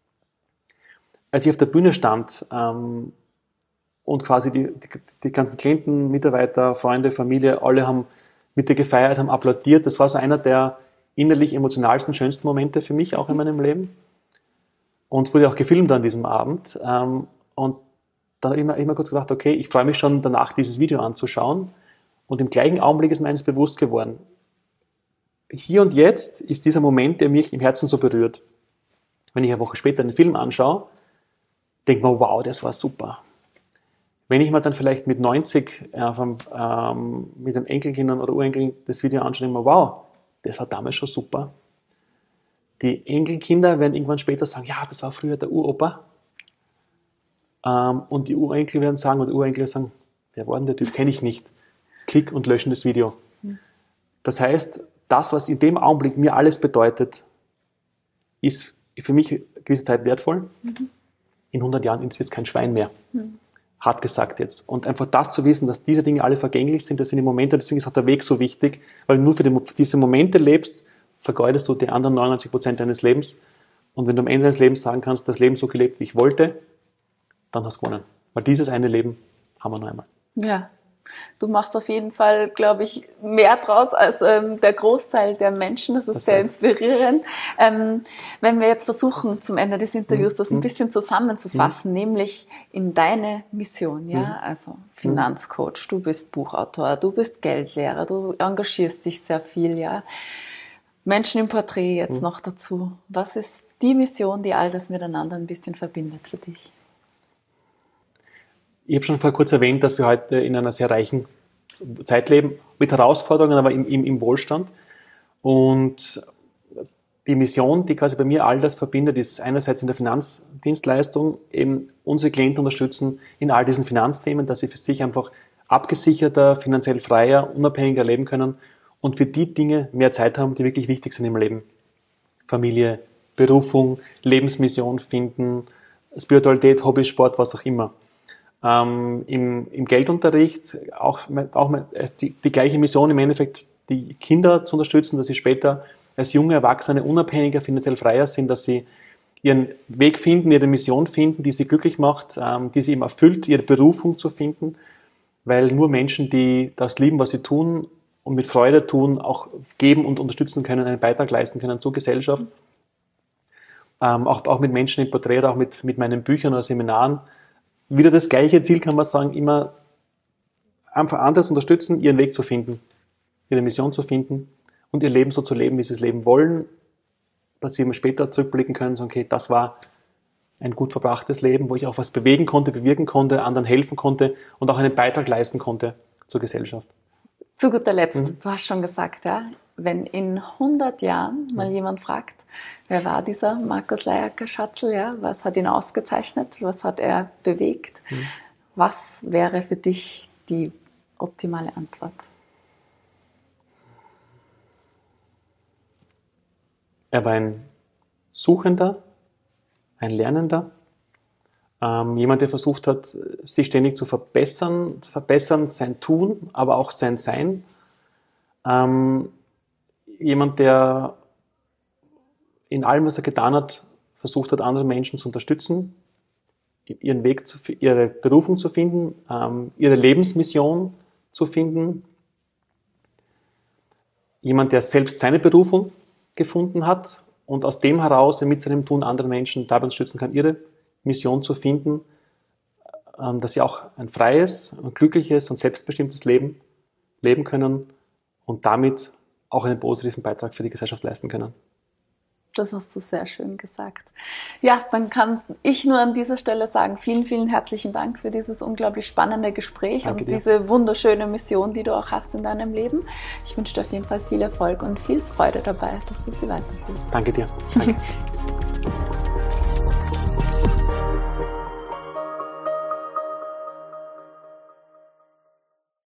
Als ich auf der Bühne stand ähm, und quasi die, die, die ganzen Klienten, Mitarbeiter, Freunde, Familie, alle haben mit dir gefeiert, haben applaudiert. Das war so einer der innerlich emotionalsten, schönsten Momente für mich auch in meinem Leben. Und es wurde auch gefilmt an diesem Abend. Ähm, und da habe ich immer, immer kurz gedacht, okay, ich freue mich schon danach, dieses Video anzuschauen. Und im gleichen Augenblick ist mir eines bewusst geworden. Hier und jetzt ist dieser Moment, der mich im Herzen so berührt. Wenn ich eine Woche später einen Film anschaue, denke ich mir, wow, das war super. Wenn ich mir dann vielleicht mit neunzig äh, ähm, mit den Enkelkindern oder Urenkeln das Video anschaue, denke ich mir, wow, das war damals schon super. Die Enkelkinder werden irgendwann später sagen, ja, das war früher der Uropa. Ähm, und die Urenkel werden sagen, oder Urenkel sagen, wer war denn der Typ, kenne ich nicht. Klick und löschen das Video. Das heißt, das, was in dem Augenblick mir alles bedeutet, ist für mich eine gewisse Zeit wertvoll. Mhm. In hundert Jahren interessiert es kein Schwein mehr. Mhm. Hart gesagt jetzt. Und einfach das zu wissen, dass diese Dinge alle vergänglich sind, das sind die Momente, deswegen ist auch der Weg so wichtig, weil du nur für die, diese Momente lebst, vergeudest du die anderen neunundneunzig Prozent deines Lebens. Und wenn du am Ende deines Lebens sagen kannst, das Leben so gelebt, wie ich wollte, dann hast du gewonnen. Weil dieses eine Leben haben wir noch einmal. Ja. Du machst auf jeden Fall, glaube ich, mehr draus als ähm, der Großteil der Menschen. Das ist das sehr heißt. inspirierend. Ähm, wenn wir jetzt versuchen, zum Ende des Interviews das ein bisschen zusammenzufassen, mhm. nämlich in deine Mission, ja, mhm. also Finanzcoach, du bist Buchautor, du bist Geldlehrer, du engagierst dich sehr viel, ja. Menschen im Porträt jetzt mhm. noch dazu. Was ist die Mission, die all das miteinander ein bisschen verbindet für dich? Ich habe schon vorher kurz erwähnt, dass wir heute in einer sehr reichen Zeit leben, mit Herausforderungen, aber im, im, im Wohlstand. Und die Mission, die quasi bei mir all das verbindet, ist einerseits in der Finanzdienstleistung, eben unsere Klienten unterstützen in all diesen Finanzthemen, dass sie für sich einfach abgesicherter, finanziell freier, unabhängiger leben können und für die Dinge mehr Zeit haben, die wirklich wichtig sind im Leben. Familie, Berufung, Lebensmission finden, Spiritualität, Hobby, Sport, was auch immer. Ähm, im, im Geldunterricht auch, auch die, die gleiche Mission im Endeffekt, die Kinder zu unterstützen, dass sie später als junge Erwachsene unabhängiger, finanziell freier sind, dass sie ihren Weg finden, ihre Mission finden, die sie glücklich macht, ähm, die sie eben erfüllt, ihre Berufung zu finden, weil nur Menschen, die das lieben, was sie tun und mit Freude tun, auch geben und unterstützen können, einen Beitrag leisten können zur Gesellschaft. Ähm, auch, auch mit Menschen im Porträt oder auch mit, mit meinen Büchern oder Seminaren. Wieder das gleiche Ziel, kann man sagen, immer einfach andere zu unterstützen, ihren Weg zu finden, ihre Mission zu finden und ihr Leben so zu leben, wie sie es leben wollen, dass sie immer später zurückblicken können und sagen, okay, das war ein gut verbrachtes Leben, wo ich auch was bewegen konnte, bewirken konnte, anderen helfen konnte und auch einen Beitrag leisten konnte zur Gesellschaft. Zu guter Letzt, Mhm. du hast schon gesagt, ja, wenn in hundert Jahren mal jemand fragt, wer war dieser Markus Leyacker-Schatzl, ja, was hat ihn ausgezeichnet, was hat er bewegt, Mhm. was wäre für dich die optimale Antwort? Er war ein Suchender, ein Lernender, ähm, jemand, der versucht hat, sich ständig zu verbessern, verbessern sein Tun, aber auch sein Sein. Ähm, jemand, der in allem, was er getan hat, versucht hat, andere Menschen zu unterstützen, ihren Weg, zu, ihre Berufung zu finden, ähm, ihre Lebensmission zu finden. Jemand, der selbst seine Berufung gefunden hat und aus dem heraus mit seinem Tun andere Menschen dabei unterstützen kann, ihre Mission zu finden, ähm, dass sie auch ein freies, ein glückliches und selbstbestimmtes Leben leben können und damit auch einen positiven Beitrag für die Gesellschaft leisten können. Das hast du sehr schön gesagt. Ja, dann kann ich nur an dieser Stelle sagen, vielen, vielen herzlichen Dank für dieses unglaublich spannende Gespräch Danke und dir. diese wunderschöne Mission, die du auch hast in deinem Leben. Ich wünsche dir auf jeden Fall viel Erfolg und viel Freude dabei, dass du sie weiterführst. Danke dir. Danke.